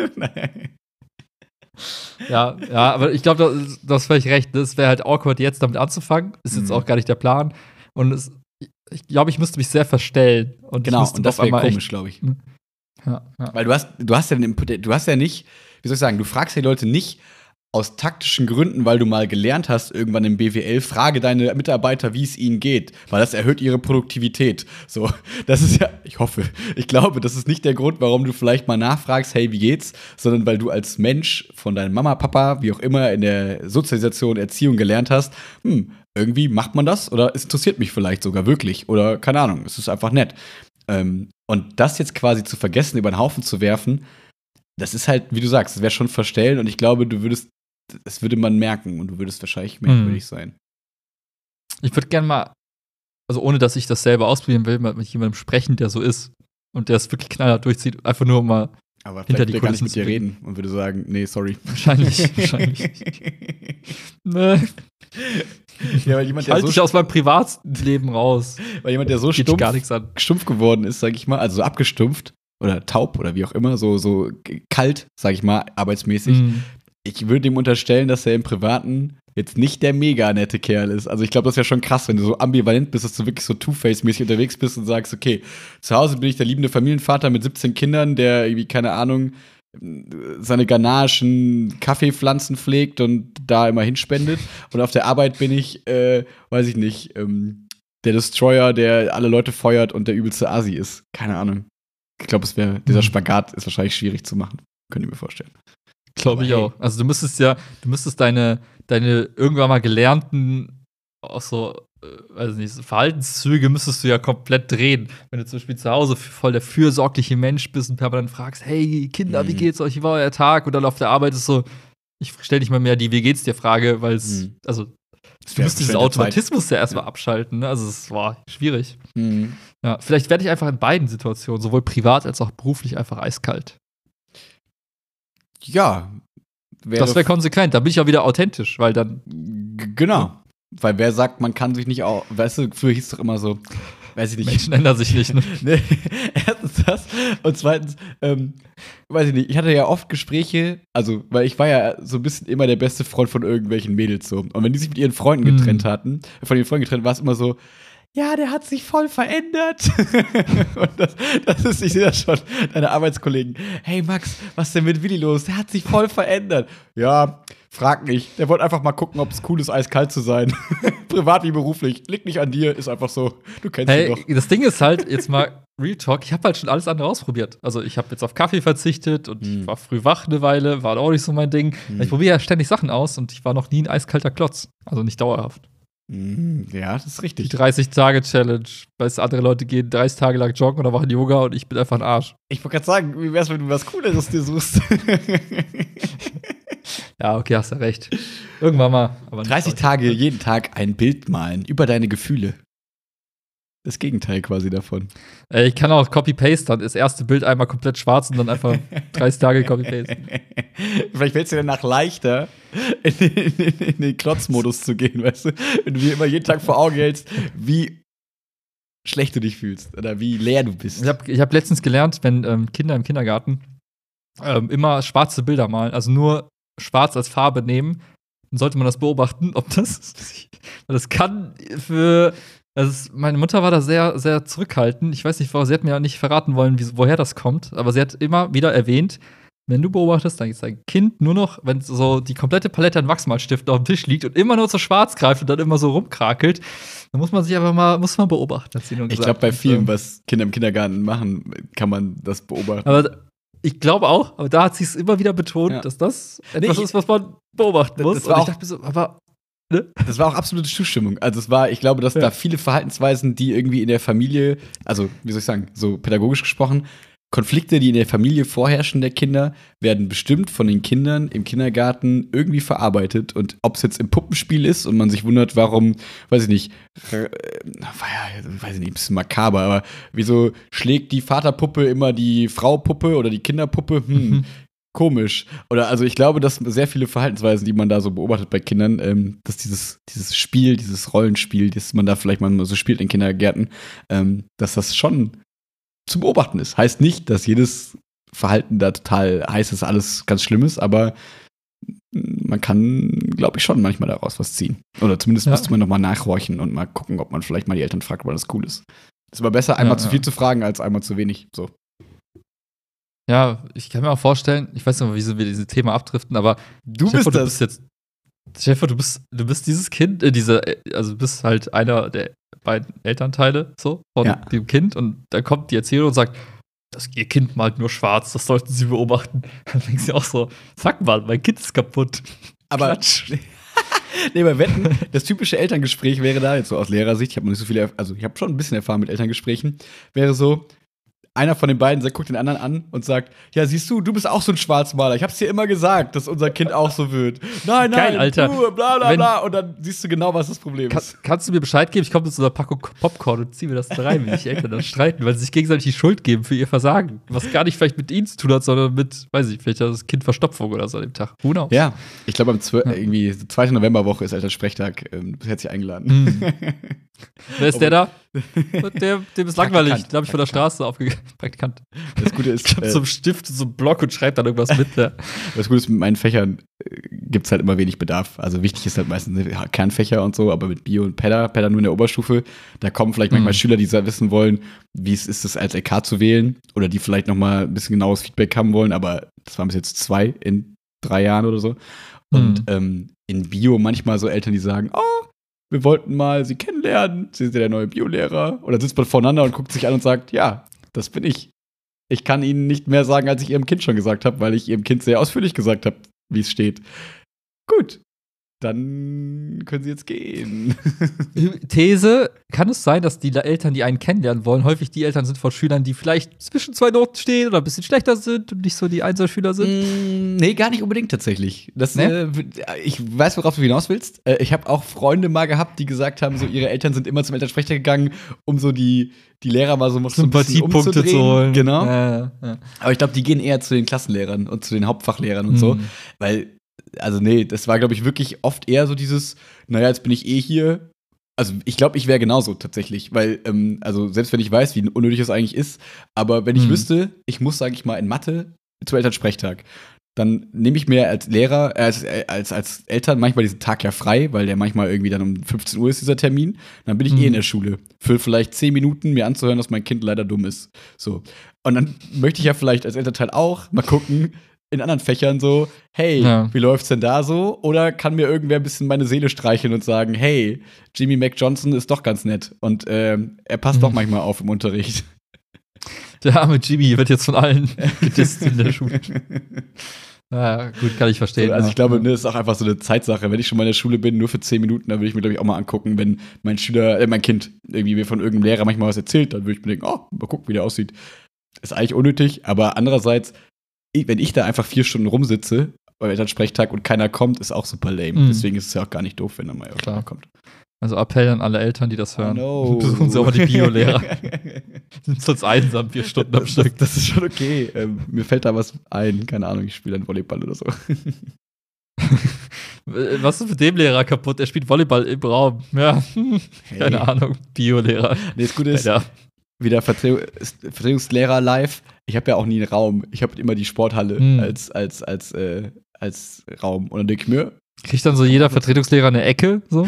Ja, ja, aber ich glaube, das, das völlig recht. Das wäre halt awkward, jetzt damit anzufangen. Ist jetzt Mhm. auch gar nicht der Plan. Und es, ich glaube, ich müsste mich sehr verstellen. Und ich Genau, müsste und das auf wäre einmal komisch, glaube ich. echt- Ja, ja. Weil du hast, du hast ja den Input, du hast ja nicht, wie soll ich sagen, du fragst ja die Leute nicht aus taktischen Gründen, weil du mal gelernt hast, irgendwann im B W L, frage deine Mitarbeiter, wie es ihnen geht, weil das erhöht ihre Produktivität. So, das ist ja, ich hoffe, ich glaube, das ist nicht der Grund, warum du vielleicht mal nachfragst, hey, wie geht's, sondern weil du als Mensch von deinem Mama, Papa, wie auch immer, in der Sozialisation, Erziehung gelernt hast, hm, irgendwie macht man das oder es interessiert mich vielleicht sogar wirklich oder keine Ahnung, es ist einfach nett. Ähm, und das jetzt quasi zu vergessen, über den Haufen zu werfen, das ist halt, wie du sagst, es wäre schon verstellen und ich glaube, du würdest, das würde man merken und du würdest wahrscheinlich merkwürdig sein. Ich würde gerne mal, also ohne dass ich das selber ausprobieren will, mal mit jemandem sprechen, der so ist und der es wirklich knallhart durchzieht, einfach nur mal Aber hinter vielleicht die würde er gar nicht Kulissen mit dir zu blicken. reden und würde sagen, nee, sorry. Wahrscheinlich, wahrscheinlich. Nee. Ja, weil jemand, Ich der halte so, dich aus meinem Privatleben raus. weil jemand, der so Geht dich stumpf, gar nichts an. stumpf geworden ist, sag ich mal, also so abgestumpft oder taub oder wie auch immer, so, so kalt, sag ich mal, arbeitsmäßig. Mhm. Ich würde ihm unterstellen, dass er im Privaten jetzt nicht der mega nette Kerl ist. Also ich glaube, das wäre schon krass, wenn du so ambivalent bist, dass du wirklich so Two-Face-mäßig unterwegs bist und sagst, okay, zu Hause bin ich der liebende Familienvater mit siebzehn Kindern, der irgendwie, keine Ahnung, seine Ganachen, Kaffeepflanzen pflegt und da immer hinspendet. Und auf der Arbeit bin ich, äh, weiß ich nicht, ähm, der Destroyer, der alle Leute feuert und der übelste Asi ist. Keine Ahnung. Ich glaube, es wäre, dieser Spagat ist wahrscheinlich schwierig zu machen. Könnt ihr mir vorstellen. Glaube ich hey. auch. Also du müsstest ja, du müsstest deine, deine irgendwann mal gelernten, auch so, äh, weiß nicht, so Verhaltenszüge müsstest du ja komplett drehen. Wenn du zum Beispiel zu Hause voll der fürsorgliche Mensch bist und permanent fragst, hey Kinder, mhm. wie geht's euch, wie war euer Tag? Und dann auf der Arbeit ist so, ich stell nicht mal mehr die Wie geht's dir Frage, weil es, mhm. also du musst diesen Automatismus ja erstmal ja. abschalten, ne? Also es war schwierig. Mhm. Ja, vielleicht werde ich einfach in beiden Situationen, sowohl privat als auch beruflich, einfach eiskalt. Ja. Das wäre konsequent, da bin ich ja wieder authentisch, weil dann. G- genau. Weil wer sagt, man kann sich nicht auch, weißt du, früher hieß es doch immer so, weiß ich nicht. Menschen ändern sich nicht, ne? Nee, erstens das und zweitens, ähm, weiß ich nicht, ich hatte ja oft Gespräche, also, weil ich war ja so ein bisschen immer der beste Freund von irgendwelchen Mädels so. Und wenn die sich mit ihren Freunden getrennt Mhm. hatten, von ihren Freunden getrennt, war es immer so, ja, der hat sich voll verändert. Und das, das ist, ich sehe das schon, deine Arbeitskollegen. Hey Max, was ist denn mit Willi los? Der hat sich voll verändert. Ja, frag nicht. Der wollte einfach mal gucken, ob es cool ist, eiskalt zu sein. Privat wie beruflich. Liegt nicht an dir, ist einfach so. Du kennst Hey, ihn doch. das Ding ist halt, jetzt mal Real Talk, ich habe halt schon alles andere ausprobiert. Also ich habe jetzt auf Kaffee verzichtet und Hm. ich war früh wach eine Weile, war auch nicht so mein Ding. Hm. Ich probiere ja ständig Sachen aus und ich war noch nie ein eiskalter Klotz. Also nicht dauerhaft. Mm, Ja, das ist Die richtig. dreißig-Tage-Challenge, weil es andere Leute gehen dreißig Tage lang joggen oder machen Yoga und ich bin einfach ein Arsch. Ich wollte gerade sagen, wie wär's, wenn du was Cooleres dir suchst? Ja, okay, hast ja recht. Irgendwann mal. Aber nicht dreißig heute. Tage, jeden Tag ein Bild malen über deine Gefühle. Das Gegenteil quasi davon. Ey, ich kann auch Copy-Paste, dann das erste Bild einmal komplett schwarz und dann einfach dreißig Tage Copy-Paste. Vielleicht fällt es dir danach leichter, in den, in den, in den Klotzmodus zu gehen, weißt du? Wenn du dir immer jeden Tag vor Augen hältst, wie schlecht du dich fühlst oder wie leer du bist. Ich habe ich hab letztens gelernt, wenn ähm, Kinder im Kindergarten ähm, immer schwarze Bilder malen, also nur schwarz als Farbe nehmen, dann sollte man das beobachten, ob das, weil das kann für, also es, meine Mutter war da sehr, sehr zurückhaltend. Ich weiß nicht, warum, sie hat mir ja nicht verraten wollen, wie, woher das kommt, aber sie hat immer wieder erwähnt, wenn du beobachtest, dann ist dein Kind nur noch, wenn so die komplette Palette an Wachsmalstiften auf dem Tisch liegt und immer nur so schwarz greift und dann immer so rumkrakelt, dann muss man sich aber mal, muss man beobachten. Hat sie nur Ich gesagt. glaube, bei Und, vielen, ähm, was Kinder im Kindergarten machen, kann man das beobachten. Aber ich glaube auch, aber da hat sie es immer wieder betont, Ja. dass das etwas Nee, ist, was man beobachten das- muss. das war Und ich auch- dachte mir so, aber ne? Das war auch absolute Zustimmung. Also es war, ich glaube, dass Ja. da viele Verhaltensweisen, die irgendwie in der Familie, also wie soll ich sagen, so pädagogisch gesprochen, Konflikte, die in der Familie vorherrschen der Kinder, werden bestimmt von den Kindern im Kindergarten irgendwie verarbeitet. Und ob es jetzt im Puppenspiel ist und man sich wundert, warum, weiß ich nicht, äh, war ja, weiß ich nicht, ein bisschen makaber, aber wieso schlägt die Vaterpuppe immer die Fraupuppe oder die Kinderpuppe? Hm, Mhm. komisch. Oder also ich glaube, dass sehr viele Verhaltensweisen, die man da so beobachtet bei Kindern, ähm, dass dieses, dieses Spiel, dieses Rollenspiel, das man da vielleicht mal so spielt in Kindergärten, ähm, dass das schon zu beobachten ist. Heißt nicht, dass jedes Verhalten da total heißt, dass alles ganz schlimm ist, aber man kann, glaube ich, schon manchmal daraus was ziehen. Oder zumindest Ja. müsste man nochmal nachhorchen und mal gucken, ob man vielleicht mal die Eltern fragt, weil das cool ist. Es ist aber besser, einmal Ja, zu ja. viel zu fragen, als einmal zu wenig. So. Ja, ich kann mir auch vorstellen, ich weiß nicht, wie wir dieses Thema abdriften, aber Du stell dir vor, bist du das. bist jetzt, stell dir vor, du bist, du bist dieses Kind, äh, diese, äh, also du bist halt einer der beiden Elternteile so von Ja. dem Kind und dann kommt die Erzählerin und sagt, das, ihr Kind malt nur schwarz, das sollten Sie beobachten. Dann denkst du auch so, sag mal, mein Kind ist kaputt. Aber Klatsch. nee, bei Wetten, das typische Elterngespräch wäre da, jetzt so aus Lehrersicht, ich habe noch nicht so viele, also ich habe schon ein bisschen Erfahrung mit Elterngesprächen, wäre so, einer von den beiden guckt den anderen an und sagt, ja, siehst du, du bist auch so ein Schwarzmaler. Ich hab's dir immer gesagt, dass unser Kind auch so wird. Nein, nein, Geil, Alter. du, bla bla Wenn- bla. Und dann siehst du genau, was das Problem Kann, ist. kannst du mir Bescheid geben? Ich komme mit so einer Packung Popcorn und ziehe mir das da rein, wenn die Eltern dann streiten, weil sie sich gegenseitig die Schuld geben für ihr Versagen. Was gar nicht vielleicht mit ihnen zu tun hat, sondern mit, weiß ich, vielleicht hat das Kind Verstopfung oder so an dem Tag. Who knows? Ja, ich glaube, am zwölf Ja. irgendwie zweite Novemberwoche ist Elternsprechtag. Ähm, du bist herzlich eingeladen. Mhm. Wer ist der da? Der, dem ist langweilig, Praktikant. glaube ich, von der Straße aufgegangen. Praktikant. Das Gute ist, Ich hab äh, so einen Stift, so einen Block und schreibt dann irgendwas mit. Ja. das Gute ist, mit meinen Fächern äh, gibt's halt immer wenig Bedarf. Also wichtig ist halt meistens ja, Kernfächer und so, aber mit Bio und Pedda, Pedda nur in der Oberstufe, da kommen vielleicht manchmal Mhm. Schüler, die sa- wissen wollen, wie es ist, das als L K zu wählen oder die vielleicht noch mal ein bisschen genaues Feedback haben wollen, aber das waren bis jetzt zwei in drei Jahren oder so. Und Mhm. ähm, in Bio manchmal so Eltern, die sagen, oh, wir wollten mal sie kennenlernen, sie sind ja der neue Biolehrer. Oder sitzt man voneinander und guckt sich an und sagt, ja, das bin ich. Ich kann Ihnen nicht mehr sagen, als ich Ihrem Kind schon gesagt habe, weil ich Ihrem Kind sehr ausführlich gesagt habe, wie es steht. Gut, dann können Sie jetzt gehen. These, kann es sein, dass die Eltern, die einen kennenlernen wollen, häufig die Eltern sind von Schülern, die vielleicht zwischen zwei Noten stehen oder ein bisschen schlechter sind und nicht so die Einserschüler sind? Mm, nee, gar nicht unbedingt tatsächlich. Das, Nee? äh, ich weiß, worauf du hinaus willst. Äh, ich habe auch Freunde mal gehabt, die gesagt haben, so ihre Eltern sind immer zum Elternsprecher gegangen, um so die, die Lehrer mal so, so ein bisschen Sympathiepunkte umzudrehen. zu holen. Genau. Ja, ja. Aber ich glaube, die gehen eher zu den Klassenlehrern und zu den Hauptfachlehrern und so. Mhm. Weil, also nee, das war, glaube ich, wirklich oft eher so dieses, naja, jetzt bin ich eh hier. Also ich glaube, ich wäre genauso tatsächlich. Weil, ähm, also selbst wenn ich weiß, wie unnötig das eigentlich ist, aber wenn ich Mhm. wüsste, ich muss, sage ich mal, in Mathe zum Elternsprechtag, dann nehme ich mir als Lehrer, äh, als, äh, als, als Eltern manchmal diesen Tag ja frei, weil der manchmal irgendwie dann um fünfzehn Uhr ist, dieser Termin. Dann bin ich Mhm. eh in der Schule. Für vielleicht zehn Minuten mir anzuhören, dass mein Kind leider dumm ist. So. Und dann möchte ich ja vielleicht als Elternteil auch mal gucken, in anderen Fächern so, hey, Ja. wie läuft's denn da so? Oder kann mir irgendwer ein bisschen meine Seele streicheln und sagen, hey, Jimmy Mac Johnson ist doch ganz nett und ähm, er passt Mhm. doch manchmal auf im Unterricht. Der arme Jimmy wird jetzt von allen gedisst in der Schule. Ja, gut, kann ich verstehen. So, also ja. ich glaube, ne, das ist auch einfach so eine Zeitsache. Wenn ich schon mal in der Schule bin, nur für zehn Minuten, dann würde ich mir, glaube ich, auch mal angucken, wenn mein Schüler, äh, mein Kind irgendwie mir von irgendeinem Lehrer manchmal was erzählt, dann würde ich mir denken, oh, mal gucken, wie der aussieht. Ist eigentlich unnötig, aber andererseits, ich, wenn ich da einfach vier Stunden rumsitze beim Elternsprechtag und keiner kommt, ist auch super lame. Mhm. Deswegen ist es ja auch gar nicht doof, wenn da mal Klar. irgendwer kommt. Also Appell an alle Eltern, die das hören. no. Besuchen Sie auch mal die Biolehrer. Sind sonst einsam, vier Stunden am Das, Stück. das ist schon okay. Ähm, mir fällt da was ein. Keine Ahnung, ich spiele dann Volleyball oder so. Was ist mit dem Lehrer kaputt? Er spielt Volleyball im Raum. Ja, keine Hey. Ahnung. Biolehrer. Nee, das Gute ist, Ja. wieder Vertreu Vertretungslehrer live. Ich habe ja auch nie einen Raum. Ich habe immer die Sporthalle Hm. als, als, als, äh, als Raum. Und dann denke ich mir, Kriegt dann so jeder Vertretungslehrer eine Ecke? So?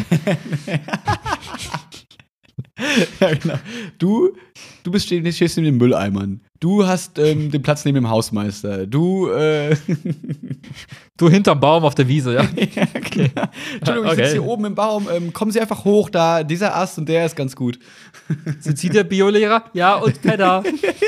ja, genau. Du, du bist stehst, stehst neben den Mülleimern. Du hast ähm, den Platz neben dem Hausmeister. Du, äh Du hinterm Baum auf der Wiese, ja? ja, genau. Entschuldigung, ich Okay. sitze hier oben im Baum. Ähm, kommen Sie einfach hoch, da dieser Ast und der ist ganz gut. Sind Sie der Biolehrer? Ja, und Pedda.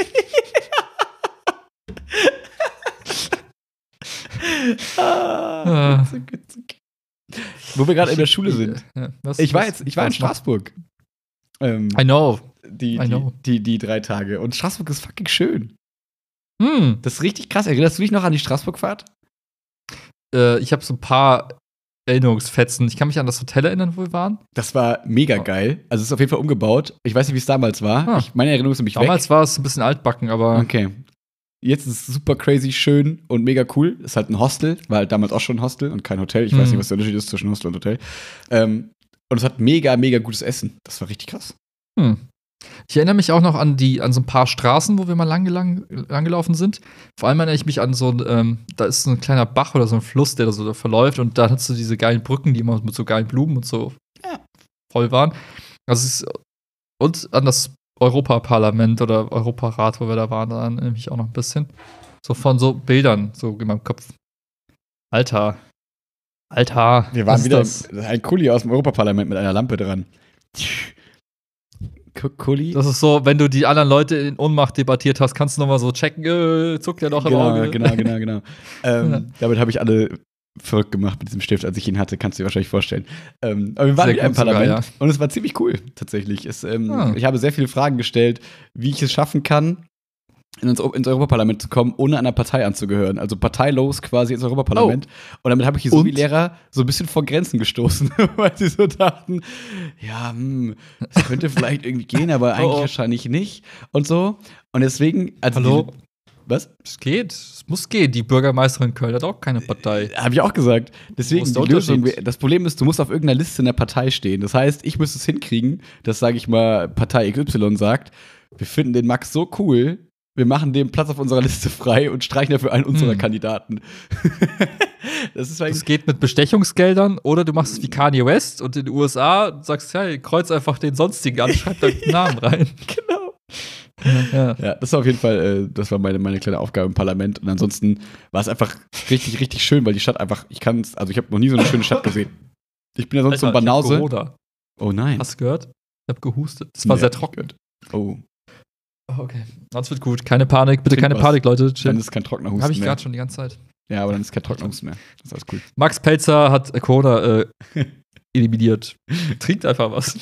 Ah, witzig, witzig. Wo wir gerade in der Schule sind. Ja, was- Ich war was- jetzt, ich war in was noch? Straßburg. Ähm, I know. die, I die, know. die, die drei Tage. Und Straßburg ist fucking schön. Hm. Das ist richtig krass. Erinnerst du dich noch an die Straßburg-Fahrt? Äh, ich habe so ein paar Erinnerungsfetzen. Ich kann mich an das Hotel erinnern, wo wir waren. Das war mega geil. Also es ist auf jeden Fall umgebaut. Ich weiß nicht, wie es damals war. Ah. Ich, meine Erinnerung ist nämlich Damals war es ein bisschen altbacken, aber weg. Okay. Jetzt ist es super crazy schön und mega cool. Ist halt ein Hostel. War halt damals auch schon ein Hostel und kein Hotel. Ich weiß Mhm. nicht, was der Unterschied ist zwischen Hostel und Hotel. Ähm, und es hat mega, mega gutes Essen. Das war richtig krass. hm. Ich erinnere mich auch noch an die, an so ein paar Straßen, wo wir mal lang, lang, langgelaufen sind. Vor allem erinnere ich mich an so ein, ähm, da ist so ein kleiner Bach oder so ein Fluss, der da so verläuft und da hast du diese geilen Brücken, die immer mit so geilen Blumen und so Ja. voll waren. Also es ist, und an das Europaparlament oder Europarat, wo wir da waren, da erinnere ich mich auch noch ein bisschen. So von so Bildern, so in meinem Kopf. Alter. Alter. Wir was waren ist wieder das? im- ein Kuli aus dem Europaparlament mit einer Lampe dran. K- Kuli? Das ist so, wenn du die anderen Leute in Ohnmacht debattiert hast, kannst du noch mal so checken, äh, zuckt ja noch im genau, Auge. genau, genau, genau. ähm, Ja. Damit habe ich alle verrückt gemacht mit diesem Stift, als ich ihn hatte, kannst du dir wahrscheinlich vorstellen. Ähm, aber wir waren Sehr wieder im gut sogar, Parlament ja. und es war ziemlich cool, tatsächlich. Es, ähm, Ah. Ich habe sehr viele Fragen gestellt, wie ich es schaffen kann, in ins, ins Europaparlament zu kommen, ohne einer Partei anzugehören. Also parteilos quasi ins Europaparlament. Und damit habe ich die Und? Sovi-Lehrer so ein bisschen vor Grenzen gestoßen, weil sie so dachten, ja, hm, es könnte vielleicht irgendwie gehen, aber eigentlich Oh, oh. wahrscheinlich nicht und so. Und deswegen, also Hallo? die- was? Es geht, es muss gehen. Die Bürgermeisterin Köln hat auch keine Partei. Habe ich auch gesagt. Deswegen, Wo ist die der Lösung, Unterschied? das Problem ist, du musst auf irgendeiner Liste in der Partei stehen. Das heißt, ich müsste es hinkriegen, dass, sage ich mal, Partei X Y sagt, wir finden den Max so cool, wir machen dem Platz auf unserer Liste frei und streichen dafür einen unserer Hm. Kandidaten. Das ist eigentlich. Es geht mit Bestechungsgeldern oder du machst es wie Kanye West und in den U S A sagst, ja, kreuz einfach den sonstigen an, schreib deinen Namen rein. Genau. Ja. Ja, das war auf jeden Fall, äh, das war meine, meine kleine Aufgabe im Parlament. Und ansonsten war es einfach richtig, richtig schön, weil die Stadt einfach, ich kann es, also ich habe noch nie so eine schöne Stadt gesehen. Ich bin ja sonst so ein Alter, ich hab Banause. Corona. Oh nein. Hast du gehört? Ich hab gehustet. Das war Nee, sehr hab ich trocken. gehört. Oh, Okay. Das wird gut. Keine Panik. Bitte Trink keine was. Panik, Leute. dann Chill. ist kein trockener Husten Habe ich mehr. gerade schon die ganze Zeit. Ja, aber dann ist kein trockener Husten mehr. Das ist alles cool. Max Pelzer hat äh, Corona äh, eliminiert. Trinkt einfach was.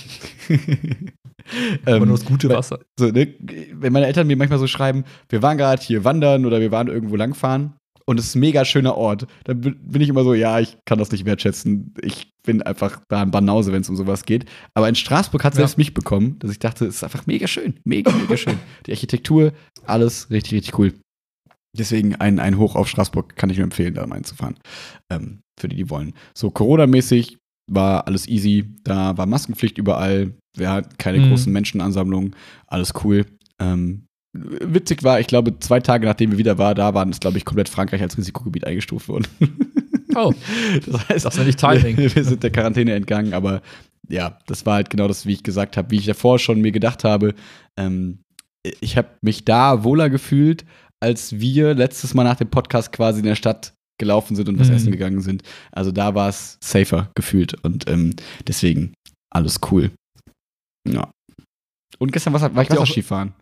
Aber ähm, nur das gute weil- Wasser. So, ne, wenn meine Eltern mir manchmal so schreiben, wir waren gerade hier wandern oder wir waren irgendwo langfahren und es ist ein mega schöner Ort, dann bin bin ich immer so, ja, ich kann das nicht wertschätzen. Ich bin einfach da ein Banause, wenn es um sowas geht. Aber in Straßburg hat Ja. selbst mich bekommen, dass ich dachte, es ist einfach mega schön. Mega, mega schön. Die Architektur, alles richtig, richtig cool. Deswegen ein, ein Hoch auf Straßburg kann ich nur empfehlen, da mal hinzufahren. Ähm, für die, die wollen. So, Corona-mäßig war alles easy. Da war Maskenpflicht überall. Wir hatten keine Mhm. großen Menschenansammlungen. Alles cool. Ähm, witzig war, ich glaube, zwei Tage nachdem wir wieder war, da waren es, glaube ich, komplett Frankreich als Risikogebiet eingestuft worden. Oh, Das heißt, das nenne ich Timing. wir, wir sind der Quarantäne entgangen, aber ja, das war halt genau das, wie ich gesagt habe, wie ich davor schon mir gedacht habe. Ähm, ich habe mich da wohler gefühlt, als wir letztes Mal nach dem Podcast quasi in der Stadt gelaufen sind und was Mhm. essen gegangen sind. Also da war es safer gefühlt und ähm, deswegen alles cool. Ja. Und gestern was, war ich Habt ihr auch- Wasserskifahren.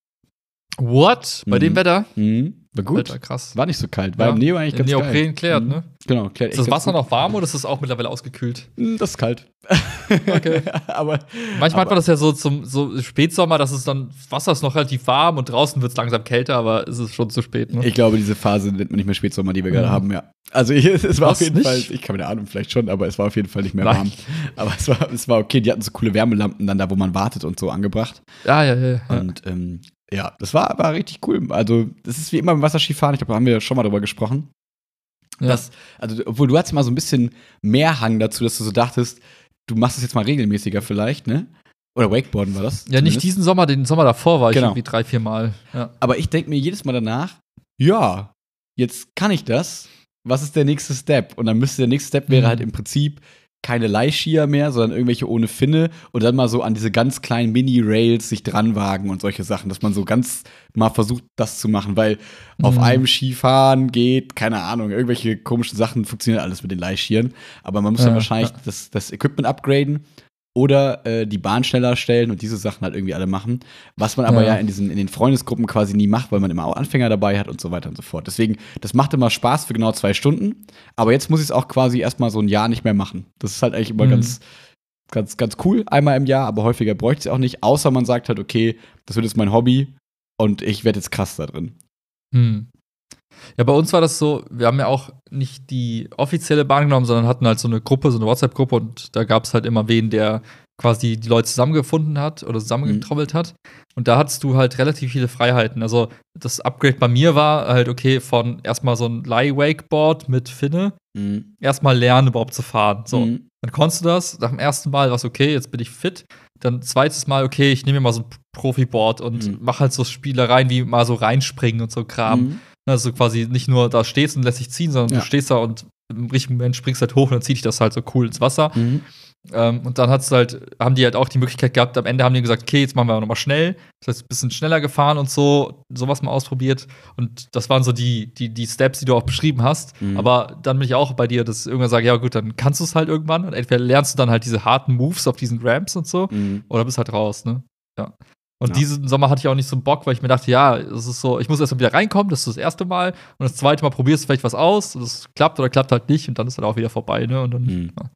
What? Bei Mhm. dem Wetter? Mhm. War gut. Alter, krass. War nicht so kalt. War Ja. im Neo eigentlich ganz Neopren geil. klärt, Mhm. ne? Genau, klärt Ist echt das ganz Wasser gut. noch warm oder ist es auch mittlerweile ausgekühlt? Mm, Das ist kalt. Okay. aber Manchmal aber, hat man das ja so zum so Spätsommer, dass es dann Wasser ist noch relativ warm und draußen wird es langsam kälter, aber es ist schon zu spät. Ne? Ich glaube, diese Phase nennt man nicht mehr Spätsommer, die wir gerade Mhm. haben, ja. Also es war Was, auf jeden nicht? Fall, ich kann mir eine Ahnung, vielleicht schon, aber es war auf jeden Fall nicht mehr Nein. warm. Aber es war, es war okay, die hatten so coole Wärmelampen dann da, wo man wartet und so angebracht. Ja, ja, ja. ja. Und ähm, ja, das war, war richtig cool. Also das ist wie immer beim Wasserskifahren, ich glaube, da haben wir schon mal drüber gesprochen. Ja. Das, also, obwohl du hattest mal so ein bisschen mehr Hang dazu, dass du so dachtest, du machst es jetzt mal regelmäßiger vielleicht, ne? Oder Wakeboarden war das? Ja, nicht zumindest. diesen Sommer, den Sommer davor war ich Genau. irgendwie drei, vier Mal. Ja. Aber ich denke mir jedes Mal danach, ja, jetzt kann ich das. Was ist der nächste Step? Und dann müsste der nächste Step wäre Mhm. halt im Prinzip keine Leihskier mehr, sondern irgendwelche ohne Finne und dann mal so an diese ganz kleinen Mini-Rails sich dranwagen und solche Sachen, dass man so ganz mal versucht, das zu machen, weil auf Mhm. einem Skifahren geht, keine Ahnung, irgendwelche komischen Sachen funktioniert alles mit den Leihskieren, aber man muss Ja, dann wahrscheinlich ja. das, das Equipment upgraden oder äh, die Bahn schneller stellen und diese Sachen halt irgendwie alle machen, was man aber ja, Ja. in diesen in den Freundesgruppen quasi nie macht, weil man immer auch Anfänger dabei hat und so weiter und so fort. Deswegen, das macht immer Spaß für genau zwei Stunden, aber jetzt muss ich es auch quasi erstmal so ein Jahr nicht mehr machen. Das ist halt eigentlich immer Mhm. ganz, ganz, ganz cool, einmal im Jahr, aber häufiger bräuchte ich es auch nicht, außer man sagt halt, okay, das wird jetzt mein Hobby und ich werde jetzt krass da drin. Hm. Ja, bei uns war das so, wir haben ja auch nicht die offizielle Bahn genommen, sondern hatten halt so eine Gruppe, so eine WhatsApp-Gruppe und da gab es halt immer wen, der quasi die Leute zusammengefunden hat oder zusammengetrommelt hat. Und da hattest du halt relativ viele Freiheiten. Also das Upgrade bei mir war halt, okay, von erstmal so ein Leih-Wakeboard mit Finne, Mhm. erstmal lernen überhaupt zu fahren. So, Mhm. dann konntest du das, nach dem ersten Mal war es okay, jetzt bin ich fit. Dann zweites Mal, okay, ich nehme mir mal so ein Profiboard und Mhm. mach halt so Spielereien wie mal so reinspringen und so Kram. Mhm. Also quasi nicht nur da stehst und lässt dich ziehen, sondern Ja. du stehst da und im richtigen Moment springst halt hoch und dann zieht dich das halt so cool ins Wasser. Mhm. Ähm, und dann hat's halt, haben die halt auch die Möglichkeit gehabt, am Ende haben die gesagt, okay, jetzt machen wir nochmal schnell. Das heißt, ein bisschen schneller gefahren und so, sowas mal ausprobiert. Und das waren so die, die, die Steps, die du auch beschrieben hast. Mhm. Aber dann bin ich auch bei dir, dass ich irgendwann sage, ja gut, dann kannst du es halt irgendwann. Und entweder lernst du dann halt diese harten Moves auf diesen Ramps und so, Mhm. oder bist halt raus, ne? Ja. Und Ja. diesen Sommer hatte ich auch nicht so einen Bock, weil ich mir dachte, ja, es ist so, ich muss erst mal wieder reinkommen, das ist das erste Mal. Und das zweite Mal probierst du vielleicht was aus, und das klappt oder klappt halt nicht und dann ist halt auch wieder vorbei, ne? Und dann, Mhm. ja.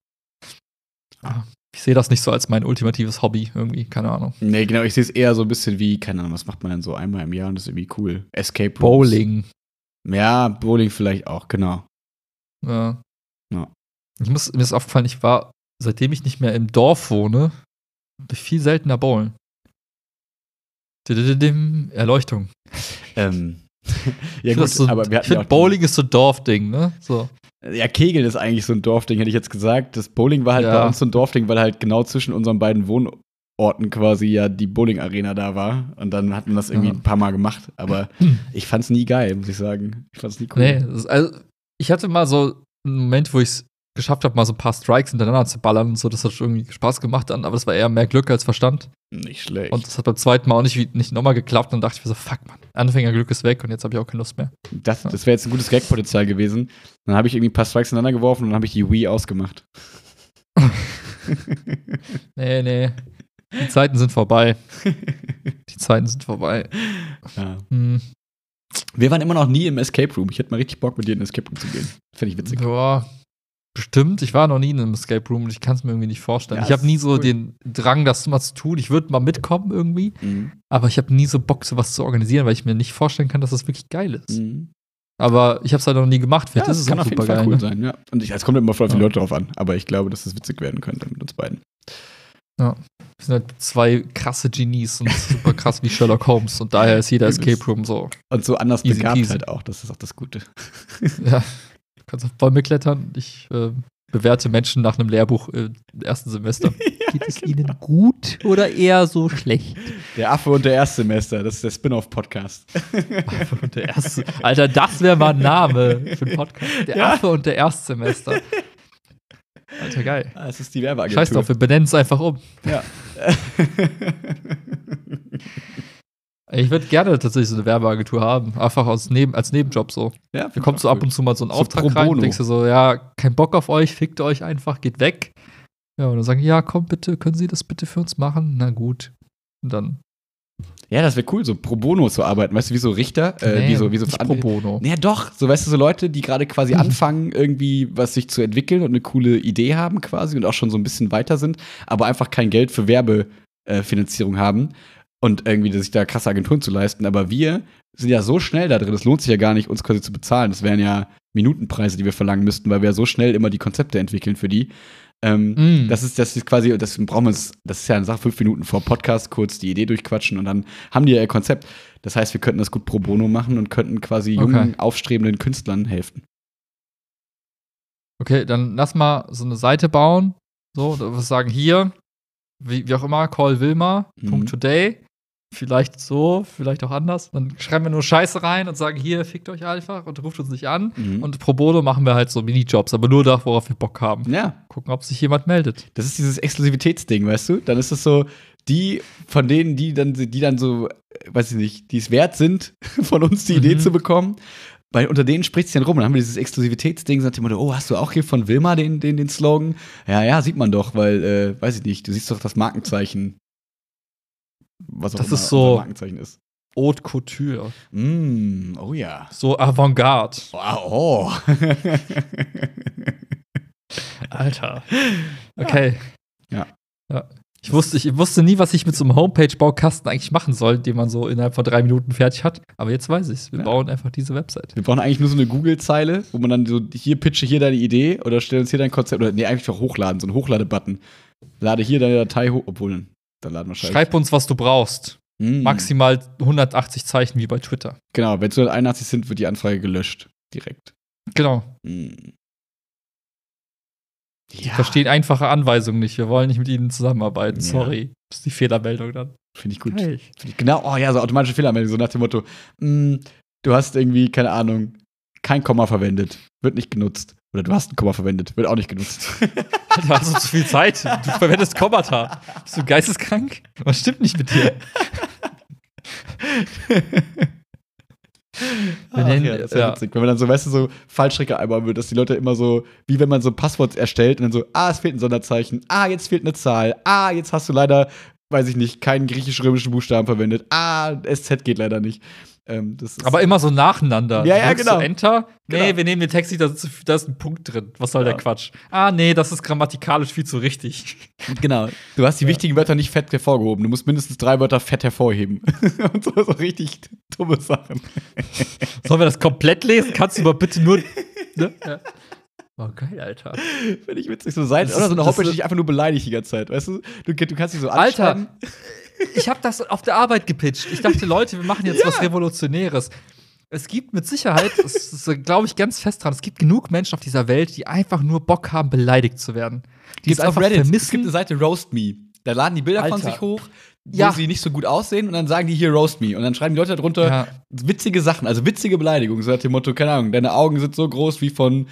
Ja, ich sehe das nicht so als mein ultimatives Hobby irgendwie, keine Ahnung. Nee, genau, ich sehe es eher so ein bisschen wie, keine Ahnung, was macht man denn so einmal im Jahr und das ist irgendwie cool. Escape Rooms. Bowling. Ja, Bowling vielleicht auch, genau. Ja. Ja. Ich muss, mir ist aufgefallen, ich war, seitdem ich nicht mehr im Dorf wohne, viel seltener bowlen. Didididim, Erleuchtung. Ähm, ja, Ich gut, find das so, aber wir ich hatten ja finde, auch Bowling ist so Dorfding, ne? So. Ja, Kegeln ist eigentlich so ein Dorfding, hätte ich jetzt gesagt. Das Bowling war halt Ja. bei uns so ein Dorfding, weil halt genau zwischen unseren beiden Wohnorten quasi ja die Bowling-Arena da war. Und dann hat man das irgendwie Ja. ein paar Mal gemacht. Aber ich fand's nie geil, muss ich sagen. Ich fand's nie cool. Nee, das ist, also ich hatte mal so einen Moment, wo ich es geschafft habe, mal so ein paar Strikes hintereinander zu ballern und so. Das hat schon irgendwie Spaß gemacht dann, aber das war eher mehr Glück als Verstand. Nicht schlecht. Und das hat beim zweiten Mal auch nicht, nicht nochmal geklappt. Und dann dachte ich mir so, fuck, Mann, Anfängerglück ist weg und jetzt habe ich auch keine Lust mehr. Das, das wäre jetzt ein gutes Gag-Potenzial gewesen. Dann habe ich irgendwie ein paar Strikes ineinander geworfen und dann habe ich die Wii ausgemacht. Nee, nee. Die Zeiten sind vorbei. Die Zeiten sind vorbei. Ja. Hm. Wir waren immer noch nie im Escape Room. Ich hätte mal richtig Bock, mit dir in den Escape Room zu gehen. Finde ich witzig. Ja, bestimmt. Ich war noch nie in einem Escape Room und ich kann es mir irgendwie nicht vorstellen. Ja, ich habe nie so cool. den Drang, das mal zu tun. Ich würde mal mitkommen irgendwie, Mhm. aber ich habe nie so Bock, sowas zu organisieren, weil ich mir nicht vorstellen kann, dass das wirklich geil ist. Mhm. Aber ich habe es halt noch nie gemacht. Ja, Vielleicht das ist es kann auch auf jeden super Fall geil. cool Ne? sein. Ja. Und ich, es kommt immer voll auf die Ja. Leute drauf an. Aber ich glaube, dass es witzig werden könnte mit uns beiden. Wir sind halt zwei krasse Genies und super krass wie Sherlock Holmes. Und daher ist jeder Übelst. Escape Room so. Und so anders Easy begabt peasy. halt auch. Das ist auch das Gute. Ja, du kannst auf Bäume klettern. Ich äh, bewerte Menschen nach einem Lehrbuch äh, im ersten Semester. Geht es Ihnen gut oder eher so schlecht? Der Affe und der Erstsemester. Das ist der Spin-off-Podcast. Und der erste. Alter, das wäre mal ein Name für einen Podcast. Der Ja. Affe und der Erstsemester. Alter, geil. Ah, es ist die Werbeagentur. Scheiß drauf, wir benennen es einfach um. Ja. Ich würde gerne tatsächlich so eine Werbeagentur haben. Einfach aus neben, als Nebenjob so. ja, Da kommt so ab und zu mal so ein So Auftrag pro rein bono. und denkst du so, ja, kein Bock auf euch, fickt euch einfach, geht weg. Ja, und dann sagen, ja, komm bitte, können Sie das bitte für uns machen? Na gut. Und dann, Ja, das wäre cool, so pro bono zu arbeiten. Weißt du, wie so Richter? Äh, nee, wie so, wie so nicht pro Veran- bono. Ja, doch. So, weißt du, so Leute, die gerade quasi Mhm. anfangen, irgendwie was sich zu entwickeln und eine coole Idee haben quasi und auch schon so ein bisschen weiter sind, aber einfach kein Geld für Werbefinanzierung haben und irgendwie sich da krasse Agenturen zu leisten. Aber wir sind ja so schnell da drin, es lohnt sich ja gar nicht, uns quasi zu bezahlen. Das wären ja Minutenpreise, die wir verlangen müssten, weil wir ja so schnell immer die Konzepte entwickeln für die. Ähm, Mm. Das ist, das ist quasi, das brauchen wir uns, das ist ja eine Sache, fünf Minuten vor Podcast kurz die Idee durchquatschen und dann haben die ja ihr Konzept. Das heißt, wir könnten das gut pro bono machen und könnten quasi jungen, Okay. aufstrebenden Künstlern helfen. Okay, dann lass mal so eine Seite bauen. So, da wir sagen hier, wie, wie auch immer, call Wilma, Mhm. Punkt today. Vielleicht so, vielleicht auch anders. Dann schreiben wir nur Scheiße rein und sagen, hier, fickt euch einfach und ruft uns nicht an. Mhm. Und pro bono machen wir halt so Minijobs, aber nur da, worauf wir Bock haben. Ja, Gucken, ob sich jemand meldet. das ist dieses Exklusivitätsding, weißt du? Dann ist es so, die von denen, die dann, die dann so, äh, weiß ich nicht, die es wert sind, von uns die Idee Mhm. zu bekommen. Weil unter denen spricht es dann rum. Dann haben wir dieses Exklusivitätsding, sagt jemand, oh, hast du auch hier von Wilma den, den, den Slogan? Ja, ja, sieht man doch, weil, äh, weiß ich nicht, du siehst doch das Markenzeichen. Was auch Das immer ist so- unser Markenzeichen ist. Haute Couture. Mm, oh ja. So Avantgarde. Wow, oh. Alter. Okay. Ja. Ja. Ich wusste, ich wusste nie, was ich mit so einem Homepage-Baukasten eigentlich machen soll, den man so innerhalb von drei Minuten fertig hat. Aber jetzt weiß ich's. Wir Ja. bauen einfach diese Website. Wir brauchen eigentlich nur so eine Google-Zeile, wo man dann so, hier pitche hier deine Idee oder stell uns hier dein Konzept. Oder nee, eigentlich auch hochladen, so ein Hochlade-Button. Lade hier deine Datei hoch, obwohl, dann laden wir Scheiße. Schreib uns, was du brauchst. Mm. Maximal hundertachtzig Zeichen wie bei Twitter. Genau, wenn es nur einundachtzig sind, wird die Anfrage gelöscht. Direkt. Genau. Mm. Die verstehen einfache Anweisungen nicht. Wir wollen nicht mit ihnen zusammenarbeiten. Ja. Sorry. Das ist die Fehlermeldung dann. Finde ich gut. Geil. Find ich, genau, oh ja, so automatische Fehlermeldung, so nach dem Motto, mm, du hast irgendwie, keine Ahnung, kein Komma verwendet, wird nicht genutzt. Oder du hast ein Komma verwendet, wird auch nicht genutzt. Du hast so zu viel Zeit. Du verwendest Kommata. Bist du geisteskrank? Was stimmt nicht mit dir? Wir Ach nennen- ja, das ist ja ja. witzig. Wenn man dann so, weißt du, so Fallstricke einbauen wird, dass die Leute immer so, wie wenn man so ein Passwort erstellt und dann so, ah, es fehlt ein Sonderzeichen, ah, jetzt fehlt eine Zahl, ah, jetzt hast du leider, weiß ich nicht, keinen griechisch-römischen Buchstaben verwendet, ah, S Z geht leider nicht. Ähm, das ist Aber immer so nacheinander. Ja, ja, Drückst genau. Du Enter. Nee, Genau. wir nehmen den Text nicht, da ist, da ist ein Punkt drin. Was soll Ja. der Quatsch? Ah, nee, das ist grammatikalisch viel zu richtig. Genau. Du hast die Ja. wichtigen Wörter nicht fett hervorgehoben. Du musst mindestens drei Wörter fett hervorheben. Und so, so richtig dumme Sachen. Sollen wir das komplett lesen? Kannst du mal bitte nur. Ne? Ja. Oh, geil, Alter. Finde ich witzig. So sein. Das Oder so eine ist- Homepage, das die dich einfach nur beleidigt die ganze Zeit. Weißt du? Du, du kannst dich so Alter. anschreiben. Ich habe das auf der Arbeit gepitcht. Ich dachte, Leute, wir machen jetzt was Revolutionäres. Es gibt mit Sicherheit, das glaube ich ganz fest dran, es gibt genug Menschen auf dieser Welt, die einfach nur Bock haben, beleidigt zu werden. Die Gibt's es auf einfach Reddit. Es gibt vermissen. eine Seite Roast Me. Da laden die Bilder von Alter. sich hoch, wo Ja. sie nicht so gut aussehen und dann sagen die hier Roast Me. Und dann schreiben die Leute darunter Ja. witzige Sachen, also witzige Beleidigungen. So nach dem Motto, keine Ahnung, deine Augen sind so groß wie von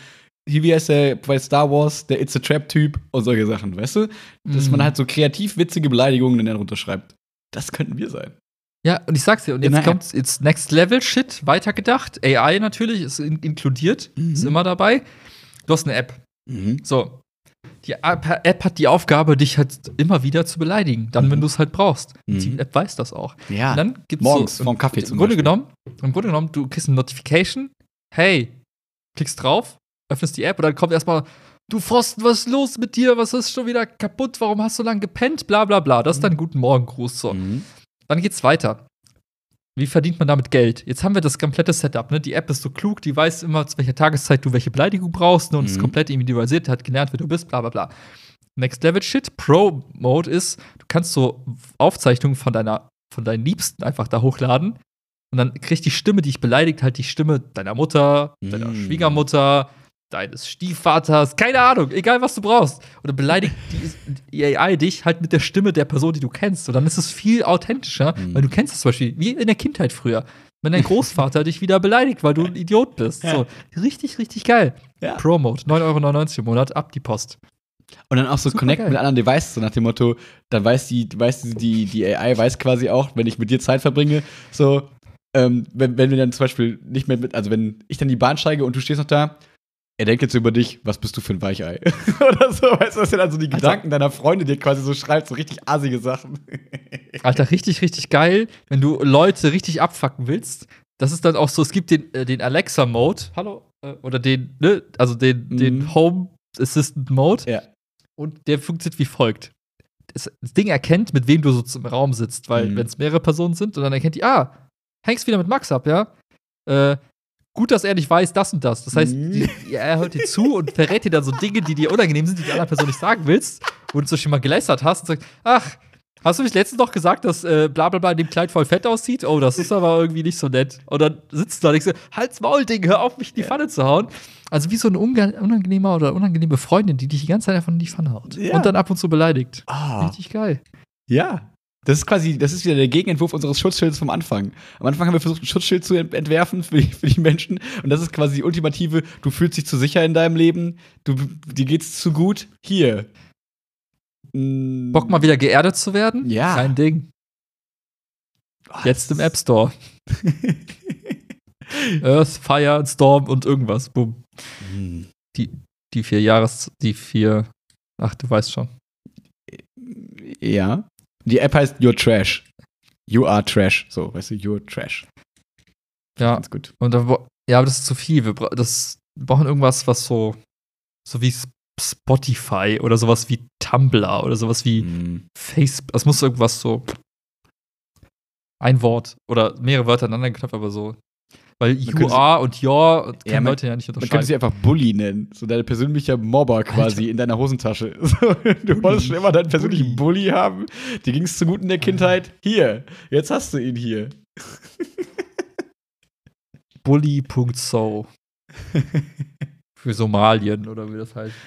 hier wie heißt der bei Star Wars, der It's a Trap-Typ und solche Sachen, weißt du? Dass Mhm. man halt so kreativ witzige Beleidigungen dann runterschreibt. Das könnten wir sein. Ja, und ich sag's dir, und In jetzt einer kommt jetzt Next Level Shit, weitergedacht. A I natürlich ist in inkludiert, Mhm. ist immer dabei. Du hast eine App. Mhm. So. Die App App hat die Aufgabe, dich halt immer wieder zu beleidigen, dann, Mhm. wenn du es halt brauchst. Und Mhm. die App weiß das auch. Ja. Und dann gibt's Morgens so, vorm Kaffee im zum Grunde Beispiel. genommen, Im Grunde genommen, du kriegst eine Notification, hey, klickst drauf, öffnest die App und dann kommt erstmal, du Pfosten, was ist los mit dir? Was ist schon wieder kaputt? Warum hast du so lange gepennt? Bla bla bla. Das ist dein Guten Morgen-Gruß. So. Mhm. Dann geht's weiter. Wie verdient man damit Geld? Jetzt haben wir das komplette Setup. Ne? Die App ist so klug, die weiß immer, zu welcher Tageszeit du welche Beleidigung brauchst, ne? Und Mhm. ist komplett individualisiert, hat gelernt, wer du bist, bla bla bla. Next Level Shit, Pro-Mode ist, du kannst so Aufzeichnungen von deiner, von deinen Liebsten einfach da hochladen. Und dann kriegt die Stimme, die dich beleidigt, halt die Stimme deiner Mutter, deiner Mhm. Schwiegermutter, deines Stiefvaters, keine Ahnung, egal was du brauchst. Und dann beleidigt die, die A I dich halt mit der Stimme der Person, die du kennst. Und dann ist es viel authentischer, Mhm. weil du kennst es zum Beispiel, wie in der Kindheit früher. Wenn dein Großvater dich wieder beleidigt, weil du ein Idiot bist. So, richtig, richtig geil. Ja. Pro-Mode, neun Euro neunundneunzig im Monat, ab die Post. Und dann auch so Super connect geil. mit anderen Devices, so nach dem Motto, dann weiß die, weiß die, die, die A I weiß quasi auch, wenn ich mit dir Zeit verbringe, so, ähm, wenn, wenn wir dann zum Beispiel nicht mehr mit, also wenn ich dann die Bahn steige und du stehst noch da, er denkt jetzt über dich, was bist du für ein Weichei? Oder so, weißt du, das sind also die Gedanken deiner Freunde, die quasi so schreibt, so richtig assige Sachen. Alter, richtig, richtig geil, wenn du Leute richtig abfacken willst. Das ist dann auch so, es gibt den, äh, den Alexa-Mode, hallo, äh, oder den, ne, also den, Mhm. den Home Assistant-Mode. Ja. Und der funktioniert wie folgt. Das, das Ding erkennt, mit wem du so im Raum sitzt, weil Mhm. wenn es mehrere Personen sind, und dann erkennt die, ah, hängst wieder mit Max ab, ja? Äh, gut, dass er nicht weiß, das und das. Das heißt, Mhm. die, ja, er hört dir zu und verrät dir dann so Dinge, die dir unangenehm sind, die der anderen Person nicht sagen willst, wo du so schon mal gelästert hast und sagst, ach, hast du mich letztens noch gesagt, dass äh, bla bla bla in dem Kleid voll fett aussieht? Oh, das ist aber irgendwie nicht so nett. Und dann sitzt du da und denkst, Halt's Maul, Ding, hör auf, mich in die Pfanne zu hauen. Also wie so ein unge- unangenehmer oder unangenehme Freundin, die dich die ganze Zeit einfach in die Pfanne haut. Ja. Und dann ab und zu beleidigt. Ah, Richtig geil. ja. Das ist quasi, das ist wieder der Gegenentwurf unseres Schutzschilds vom Anfang. Am Anfang haben wir versucht, ein Schutzschild zu ent- entwerfen für die, für die Menschen. Und das ist quasi die ultimative, du fühlst dich zu sicher in deinem Leben, du, dir geht's zu gut. Hier. Mm. Bock mal wieder geerdet zu werden? Ja. Kein Ding. Jetzt im App Store. Earth, Fire, Storm und irgendwas. Boom. Mm. Die vier Jahres, die vier, ach, du weißt schon. Ja. Die App heißt You're Trash. You are Trash. So, weißt du, You're Trash. Ja, Ganz gut. und dann, wo- ja, aber das ist zu viel. Wir, bra das, wir brauchen irgendwas, was so, so wie Sp- Spotify oder sowas wie Tumblr oder sowas wie Mm. Facebook. Das muss irgendwas so ein Wort oder mehrere Wörter aneinander geknüpft, aber so. Weil Man you könnte are und your können Ja, man- Leute ja nicht Man könnte sie unterscheiden. einfach Bully nennen. So dein persönlicher Mobber quasi in deiner Hosentasche. So, du wolltest schon immer deinen persönlichen Bully haben. Dir ging es zu gut in der Kindheit. Hier, jetzt hast du ihn hier. Bully.so. Für Somalien oder wie das heißt.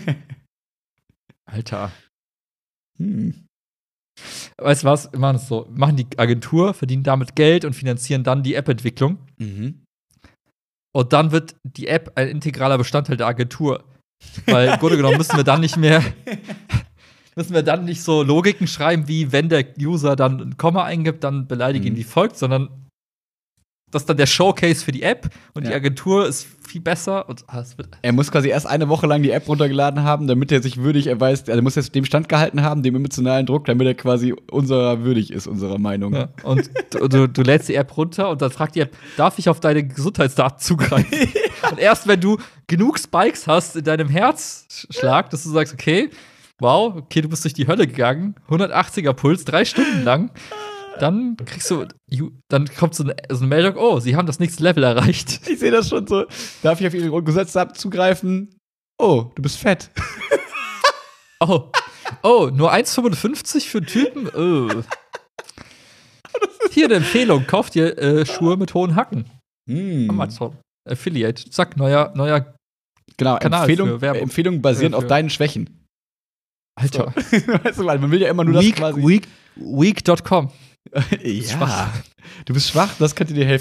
Alter. hm. Weißt du was? Wir machen es so. Wir machen die Agentur, verdienen damit Geld und finanzieren dann die App-Entwicklung. Mhm. Und dann wird die App ein integraler Bestandteil der Agentur. Weil im Grunde genommen müssen wir dann nicht mehr müssen wir dann nicht so Logiken schreiben, wie wenn der User dann ein Komma eingibt, dann beleidige ihn Mhm. wie folgt, sondern das ist dann der Showcase für die App und die Ja. Agentur ist viel besser und ah, es wird Er muss quasi erst eine Woche lang die App runtergeladen haben, damit er sich würdig erweist. Also er muss jetzt dem Stand gehalten haben, dem emotionalen Druck, damit er quasi unserer würdig ist, unserer Meinung. ja. Und du, du, du lädst die App runter und dann fragt die App, darf ich auf deine Gesundheitsdaten zugreifen? Und erst wenn du genug Spikes hast in deinem Herzschlag, dass du sagst, okay, wow, okay, du bist durch die Hölle gegangen, hundertachtziger Puls, drei Stunden lang, dann kriegst du, you- dann kommt so eine, so eine Meldung, oh, sie haben das nächste Level erreicht. Ich sehe das schon so. Darf ich auf ihre Grundgesetze zugreifen? Oh, du bist fett. Oh, oh, nur eins Komma fünfundfünfzig für einen Typen? Oh. Hier eine Empfehlung, kauft dir äh, Schuhe mit hohen Hacken. Hm. Amazon. Affiliate. Zack, neuer, neuer Genau, Kanal Empfehlung, für Werbung. Empfehlung basierend Für- auf für- deinen Schwächen. Alter. Weißt du, weil man will ja immer nur das Weak, quasi. weak, weak Punkt com. ja. schwach. Du bist schwach, das könnte dir helfen.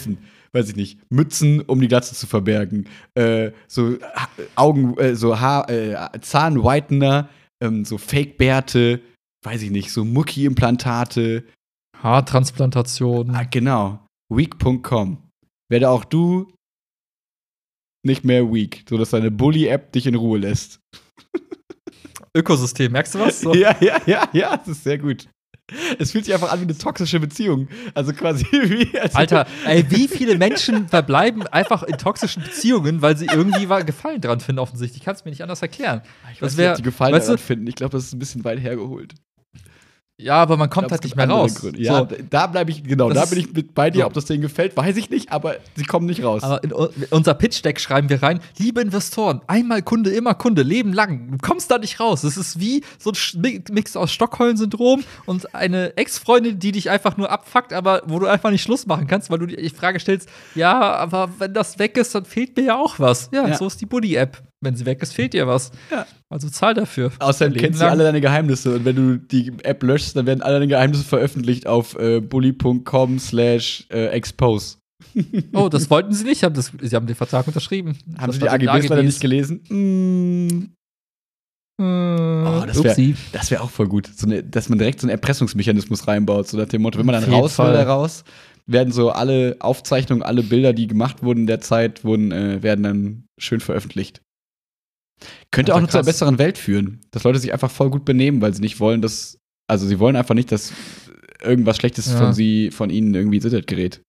weiß ich nicht, Mützen, um die Glatze zu verbergen, äh, so ha Augen, äh, so Haar, äh, Zahnwhitener, ähm, so Fake-Bärte, weiß ich nicht, so Mucki-Implantate. Haartransplantation. Ah, genau. Weak Punkt com. Werde auch du nicht mehr weak, sodass deine Bully-App dich in Ruhe lässt. Ökosystem, merkst du was? So. Ja, ja, ja, ja, das ist sehr gut. Es fühlt sich einfach an wie eine toxische Beziehung. Also quasi wie. Also Alter, ey, wie viele Menschen verbleiben einfach in toxischen Beziehungen, weil sie irgendwie Gefallen dran finden, offensichtlich. Ich kann es mir nicht anders erklären. ich weiß Das nicht, wär, ob die Gefallen weißt du, daran finden. Ich glaube, das ist ein bisschen weit hergeholt. Ja, aber man kommt Ich glaub, halt es nicht gibt mehr andere raus. Gründe. Ja, So. da- da bleibe ich, genau, Das da ist- bin ich mit bei dir. so. Ob das denen gefällt, weiß ich nicht, aber sie kommen nicht raus. Aber in u- unser Pitch-Deck schreiben wir rein: Liebe Investoren, einmal Kunde, immer Kunde, Leben lang. Du kommst da nicht raus. Es ist wie so ein Sch- Mi- Mix aus Stockholm-Syndrom und eine Ex-Freundin, die dich einfach nur abfuckt, aber wo du einfach nicht Schluss machen kannst, weil du dir die Frage stellst: Ja, aber wenn das weg ist, dann fehlt mir ja auch was. Ja, Ja. so ist die Buddy-App. Wenn sie weg ist, fehlt dir was. Ja. Also zahl dafür. Außerdem Leben kennen sie lang. alle deine Geheimnisse. Und wenn du die App löschst, dann werden alle deine Geheimnisse veröffentlicht auf äh, bully Punkt com slash expose. Oh, das wollten sie nicht. Haben das, sie haben den Vertrag unterschrieben. Haben Das sie die stand in den A G Bs leider nicht gelesen? Mm. Oh, das wär- Das wäre auch voll gut, so eine, dass man direkt so einen Erpressungsmechanismus reinbaut, so nach dem Motto, wenn man dann Auf jeden raus will, Fall. da raus, werden so alle Aufzeichnungen, alle Bilder, die gemacht wurden in der Zeit, wurden, äh, werden dann schön veröffentlicht. Könnte Alter, auch noch zu einer krass. besseren Welt führen, dass Leute sich einfach voll gut benehmen, weil sie nicht wollen, dass, also sie wollen einfach nicht, dass irgendwas Schlechtes Ja. von sie, von ihnen irgendwie ins Internet gerät.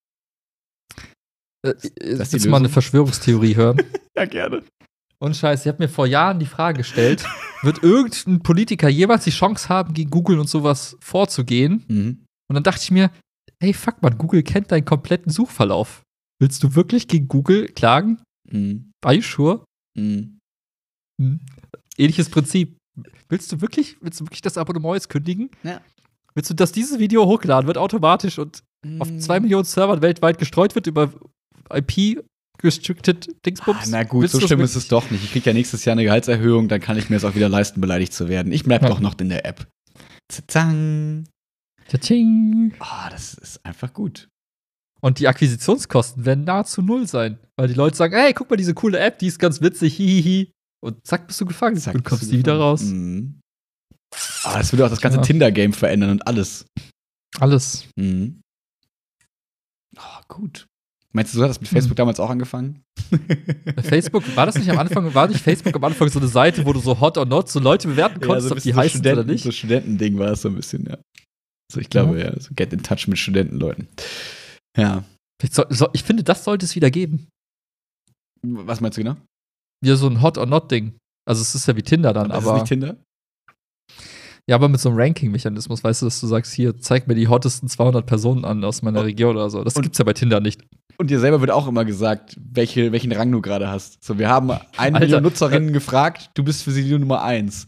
Äh, das die Willst du mal eine Lösung? Verschwörungstheorie hören? Ja, gerne. Und Scheiß, ich habe mir vor Jahren die Frage gestellt, wird irgendein Politiker jemals die Chance haben, gegen Google und sowas vorzugehen? Mhm. Und dann dachte ich mir, hey, fuck man, Google kennt deinen kompletten Suchverlauf. Willst du wirklich gegen Google klagen? Mhm. Are you sure? Mhm. Hm. Ähnliches Prinzip. Willst du wirklich, willst du wirklich das Abonnement jetzt kündigen? Ja. Willst du, dass dieses Video hochgeladen wird automatisch und auf zwei Millionen Servern weltweit gestreut wird über I P restricted Dingsbums? Ah, na gut, Willst so du das schlimm ist wirklich? es doch nicht. Ich krieg ja nächstes Jahr eine Gehaltserhöhung, dann kann ich mir es auch wieder leisten, beleidigt zu werden. Ich bleib Ja. doch noch in der App. Zang. Tsching. Ah, das ist einfach gut. Und die Akquisitionskosten werden nahezu null sein. Weil die Leute sagen, hey, guck mal, diese coole App, die ist ganz witzig, hihihi. Und zack, bist du gefangen. Zack, und bist kommst du nie wieder gefangen. raus. Mhm. Ah, das würde auch das ganze Ja. Tinder-Game verändern und alles. Alles. Mhm. Ah, gut. Meinst du, so hat das mit Facebook damals auch angefangen? Facebook, war das nicht am Anfang, war nicht Facebook am Anfang so eine Seite, wo du so hot or not so Leute bewerten konntest, so ein ob die bisschen heißen so oder Studenten, nicht? so Studentending war es so ein bisschen, ja. So, ich glaube, ja, so get in touch mit Studentenleuten. Ja. Ich, soll, so, ich finde, das sollte es wieder geben. Was meinst du genau? Wieder so ein hot or not Ding. Also es ist ja wie Tinder dann, Das ist aber nicht Tinder? ja, aber mit so einem Ranking-Mechanismus, weißt du, dass du sagst, hier, zeig mir die hottesten zweihundert Personen an aus meiner Und- Region oder so. Das und- gibt's ja bei Tinder nicht. Und dir selber wird auch immer gesagt, welche, welchen Rang du gerade hast. So, wir haben eine Alter, Million Nutzerinnen gefragt, du bist für sie die Nummer eins.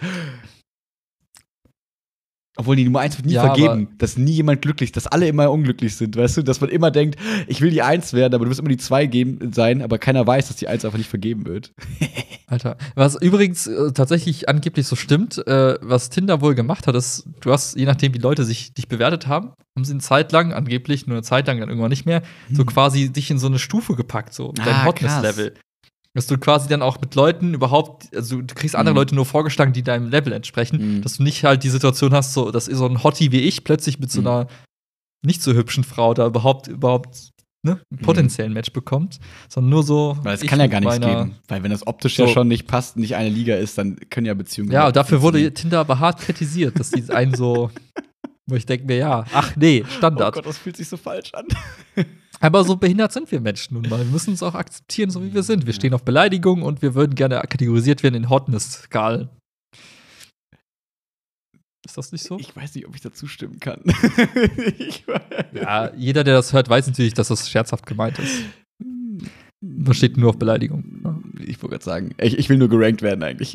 Obwohl die Nummer eins wird nie Ja, vergeben, dass nie jemand glücklich ist, dass alle immer unglücklich sind, weißt du? Dass man immer denkt, ich will die Eins werden, aber du wirst immer die Zwei geben, sein, aber keiner weiß, dass die Eins einfach nicht vergeben wird. Alter. Was übrigens äh, tatsächlich angeblich so stimmt, äh, was Tinder wohl gemacht hat, ist, du hast, je nachdem, wie Leute sich dich bewertet haben, haben sie eine Zeit lang, angeblich nur eine Zeit lang, dann irgendwann nicht mehr, so quasi dich in so eine Stufe gepackt, so dein Ah, Hotness-Level. Dass du quasi dann auch mit Leuten überhaupt, also du kriegst andere Mhm. Leute nur vorgeschlagen, die deinem Level entsprechen, Mhm. dass du nicht halt die Situation hast, so, dass so ein Hottie wie ich plötzlich mit so Mhm. einer nicht so hübschen Frau da überhaupt, überhaupt ne, einen potenziellen Match bekommt, sondern nur so. Weil es ich kann ja mit gar nichts meiner- geben. Weil wenn das optisch So. ja schon nicht passt, nicht eine Liga ist, dann können ja Beziehungen Ja, überhaupt dafür nicht wurde funktionieren. Tinder aber hart kritisiert, dass die einen so, wo ich denke mir, ja, ach nee, Oh Standard. Gott, das fühlt sich so falsch an. Aber so behindert sind wir Menschen nun mal. Wir müssen uns auch akzeptieren, so wie wir sind. Wir stehen auf Beleidigung und wir würden gerne kategorisiert werden in Hotness-Skalen. Ist das nicht so? Ich weiß nicht, ob ich dazu stimmen kann. ich Ja, jeder, der das hört, weiß natürlich, dass das scherzhaft gemeint ist. Man steht nur auf Beleidigung. Ich wollte gerade sagen, ich, ich will nur gerankt werden eigentlich.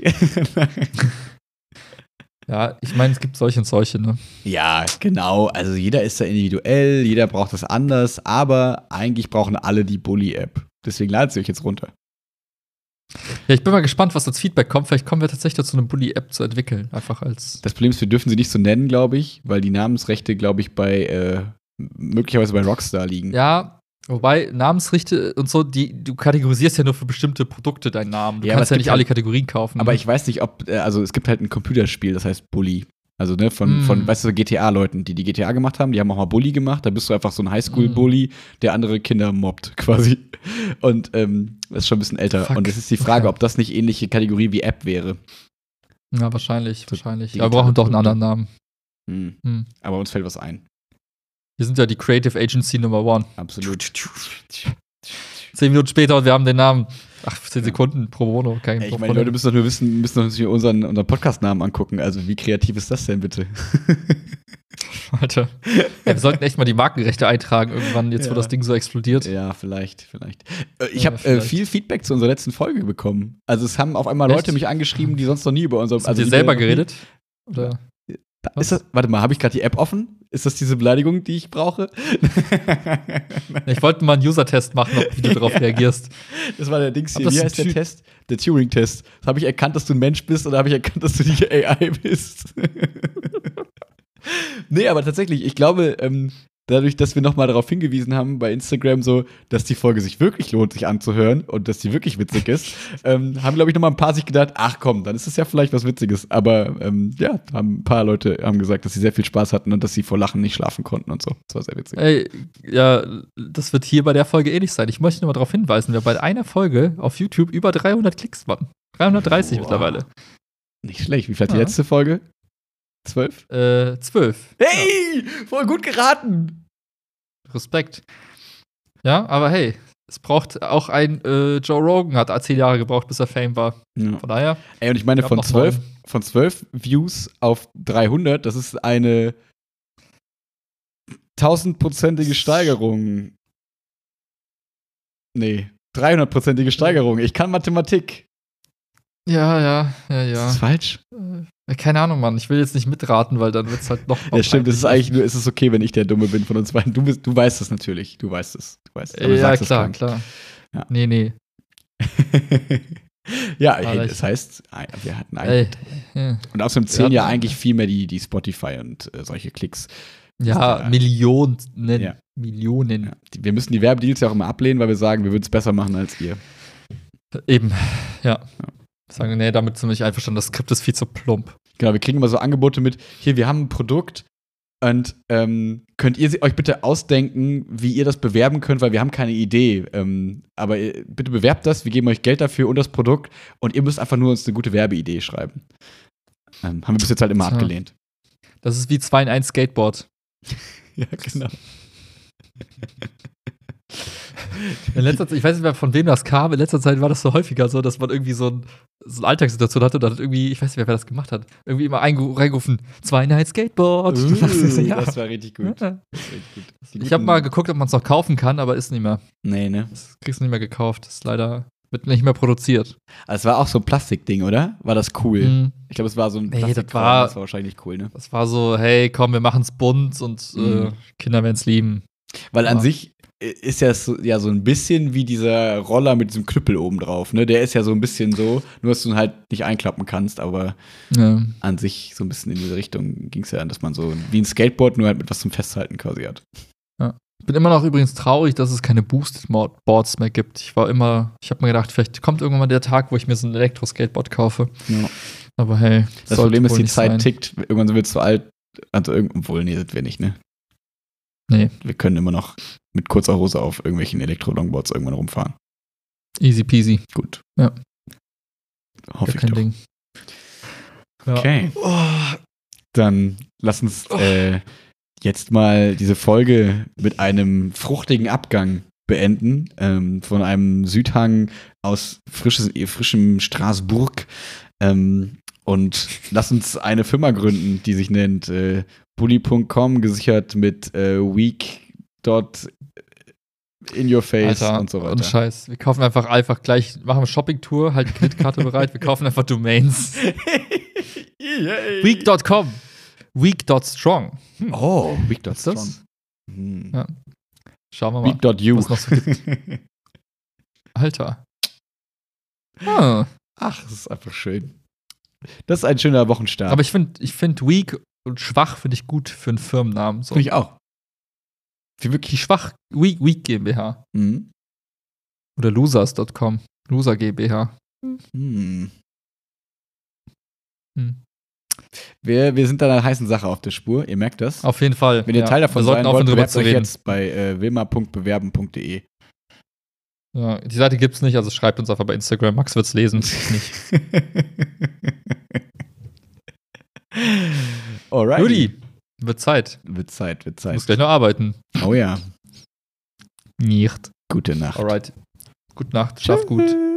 Ja, ich meine, es gibt solche und solche, ne? Ja, genau. Also jeder ist da individuell, jeder braucht das anders, aber eigentlich brauchen alle die Bully-App. Deswegen ladet sie euch jetzt runter. Ja, ich bin mal gespannt, was als Feedback kommt. Vielleicht kommen wir tatsächlich dazu, eine Bully-App zu entwickeln. Einfach als. Das Problem ist, wir dürfen sie nicht so nennen, glaube ich, weil die Namensrechte, glaube ich, bei äh, möglicherweise bei Rockstar liegen. Ja, Wobei, Namensrichte und so, die, du kategorisierst ja nur für bestimmte Produkte deinen Namen. Du Ja, aber kannst es ja gibt nicht alle halt- Kategorien kaufen. Aber ne? ich weiß nicht, ob, äh, also es gibt halt ein Computerspiel, das heißt Bully. Also, ne, von, Mm. von, weißt du, G T A-Leuten, die die G T A gemacht haben, die haben auch mal Bully gemacht. Da bist du einfach so ein Highschool-Bully, der andere Kinder mobbt, quasi. Und ähm, das ist schon ein bisschen älter. Fuck. Und es ist die Frage, Okay. ob das nicht ähnliche Kategorie wie App wäre. Ja, wahrscheinlich, So wahrscheinlich. digitale Aber wir brauchen doch einen Produkte. anderen Namen. Hm. Hm. Aber uns fällt was ein. Wir sind ja die Creative Agency Number One. Absolut. Zehn Minuten später und wir haben den Namen. Ach, zehn Sekunden pro Bono. Kein Ey, ich meine, die Leute müssen doch nur wissen, müssen doch sich unseren, unseren Podcast-Namen angucken. Also, wie kreativ ist das denn bitte? Alter. Ja, wir sollten echt mal die Markenrechte eintragen irgendwann, jetzt wo Ja. das Ding so explodiert. Ja, vielleicht, vielleicht. Äh, Ich Ja, habe äh, vielleicht. viel Feedback zu unserer letzten Folge bekommen. Also es haben auf einmal Echt? Leute mich angeschrieben, die sonst noch nie über unser Hast also du dir die selber wir noch nie- geredet? Oder? Da- Ist das, warte mal, habe ich gerade die App offen? Ist das diese Beleidigung, die ich brauche? Ich wollte mal einen User-Test machen, ob, wie du darauf reagierst. Das war der Dings Ob hier. das Wie ein heißt der Ty- Test? Der Turing-Test. Habe ich erkannt, dass du ein Mensch bist oder habe ich erkannt, dass du die A I bist? Nee, aber tatsächlich, ich glaube, ähm, dadurch, dass wir nochmal darauf hingewiesen haben bei Instagram, so, dass die Folge sich wirklich lohnt, sich anzuhören und dass die wirklich witzig ist, ähm, haben, glaube ich, nochmal ein paar sich gedacht, ach komm, dann ist es ja vielleicht was Witziges. Aber ähm, ja, haben ein paar Leute haben gesagt, dass sie sehr viel Spaß hatten und dass sie vor Lachen nicht schlafen konnten und so. Das war sehr witzig. Ey, ja, das wird hier bei der Folge ähnlich sein. Ich möchte nur mal darauf hinweisen, wir bei einer Folge auf YouTube über dreihundert Klicks waren. dreihundertdreißig Wow. mittlerweile. Nicht schlecht. Wie viel hat die Ja. letzte Folge? Zwölf? Äh, zwölf. Hey, voll gut geraten. Respekt. Ja, aber hey, es braucht auch ein äh, Joe Rogan, hat zehn Jahre gebraucht, bis er Fame war. Ja. Von daher. Ey, und ich meine, Ich hab von noch zwölf, neun. von zwölf Views auf dreihundert, das ist eine tausendprozentige Steigerung. Nee, dreihundertprozentige Steigerung. Ich kann Mathematik. Ja, ja, ja, Ist ja. das falsch? Äh, keine Ahnung, Mann. Ich will jetzt nicht mitraten, weil dann wird's halt noch. Ja, stimmt. Es ist eigentlich nur, ist es okay, wenn ich der Dumme bin von uns beiden. Du, bist, du weißt es natürlich. Du weißt es. Du weißt es. Aber du Ja, sagst es klar, kaum. klar. Ja. Nee, nee. Ja, Aber hey, ich- das heißt, ein- wir hatten Ey, einen. ja. Und außerdem zählen ja hatten- eigentlich viel mehr die, die Spotify und äh, solche Klicks. Ja, Ja. Millionen. Ja. Millionen. Ja. Die, wir müssen die Werbedeals ja auch immer ablehnen, weil wir sagen, wir würden es besser machen als ihr. Eben, ja. Sagen, nee, damit sind wir nicht einverstanden. Das Skript ist viel zu plump. Genau, wir kriegen immer so Angebote mit, hier, wir haben ein Produkt und ähm, könnt ihr sie- euch bitte ausdenken, wie ihr das bewerben könnt, weil wir haben keine Idee. Ähm, aber ihr, bitte bewerbt das, wir geben euch Geld dafür und das Produkt und ihr müsst einfach nur uns eine gute Werbeidee schreiben. Ähm, haben wir bis jetzt halt immer Tja. abgelehnt. Das ist wie zwei in eins Skateboard. Ja, genau. In letzter Zeit, ich weiß nicht mehr, von wem das kam, in letzter Zeit war das so häufiger so, dass man irgendwie so, ein, so eine Alltagssituation hatte und dann hat irgendwie, ich weiß nicht mehr, wer das gemacht hat, irgendwie immer einge- reingerufen, zwei in eins Skateboard. Uh, Du dachtest so, ja. Das war richtig gut. Ja. Das war richtig gut. Die Ich habe guten- mal geguckt, ob man es noch kaufen kann, aber ist nicht mehr. Nee, ne? Das kriegst du nicht mehr gekauft. Das ist leider, wird nicht mehr produziert. Also es war auch so ein Plastikding, oder? War das cool? Mhm. Ich glaube, es war so ein Nee, das Plastikkram, war- das war wahrscheinlich cool, ne? Das war so, hey, komm, wir machen's bunt und äh, Mhm. Kinder werden's lieben. Weil an Ja. sich ist ja so, ja so ein bisschen wie dieser Roller mit diesem Knüppel oben drauf, ne? Der ist ja so ein bisschen so, nur dass du ihn halt nicht einklappen kannst, aber Ja. an sich so ein bisschen in diese Richtung ging es ja, dass man so wie ein Skateboard nur halt mit was zum Festhalten quasi hat. Ich bin immer noch übrigens traurig, dass es keine Boosted-Boards mehr gibt. Ich war immer, ich habe mir gedacht, vielleicht kommt irgendwann mal der Tag, wo ich mir so ein Elektro-Skateboard kaufe. Ja. Aber hey, Das sollte Problem ist, wohl die nicht Zeit sein. tickt, irgendwann sind wir zu alt. Also irgend, wohl, nee, sind wir nicht, ne? Nee, Wir können immer noch mit kurzer Hose auf irgendwelchen Elektro-Longboards irgendwann rumfahren. easy peasy. Gut. Ja. Hoffe Gar ich kein doch. Ding. Ja. Okay. Oh, Dann lass uns äh, jetzt mal diese Folge mit einem fruchtigen Abgang beenden. Ähm, von einem Südhang aus frisches, frischem Straßburg. Ähm, und lass uns eine Firma gründen, die sich nennt äh, bully punkt com, gesichert mit äh, weak. In your face Alter, und so und weiter. Scheiß. Wir kaufen einfach, einfach gleich, machen eine Shopping-Tour, halt die Kreditkarte bereit, wir kaufen einfach Domains. Yay. weak Punkt com. weak Punkt strong. Hm. Oh, weak. Was ist das? Hm. Ja. Schauen wir mal. weak Punkt u. was noch so Alter. Ah. Ach, das ist einfach schön. Das ist ein schöner Wochenstart. Aber ich finde, ich find weak und schwach finde ich gut für einen Firmennamen. So. Finde ich auch. Wie wirklich schwach. Weak, Weak GmbH. Mhm. Oder losers Punkt com. Loser GmbH. Hm. Hm. Wir, wir sind da einer heißen Sache auf der Spur, ihr merkt das. Auf jeden Fall. Wenn ihr ja. Teil davon Wir sollten sein aufhören, wollt, drüber bewerbt zu euch reden. jetzt bei äh, wilma punkt bewerben punkt de. Ja, die Seite gibt's nicht, also schreibt uns einfach bei Instagram. Max wird's lesen. Ich nicht. Alright. Judy, wird Zeit. Wird Zeit, wird Ich Zeit. muss gleich noch arbeiten. Oh ja. Nicht. Gute Nacht. Alright. Gute Nacht. Schlaf gut. Tschüss.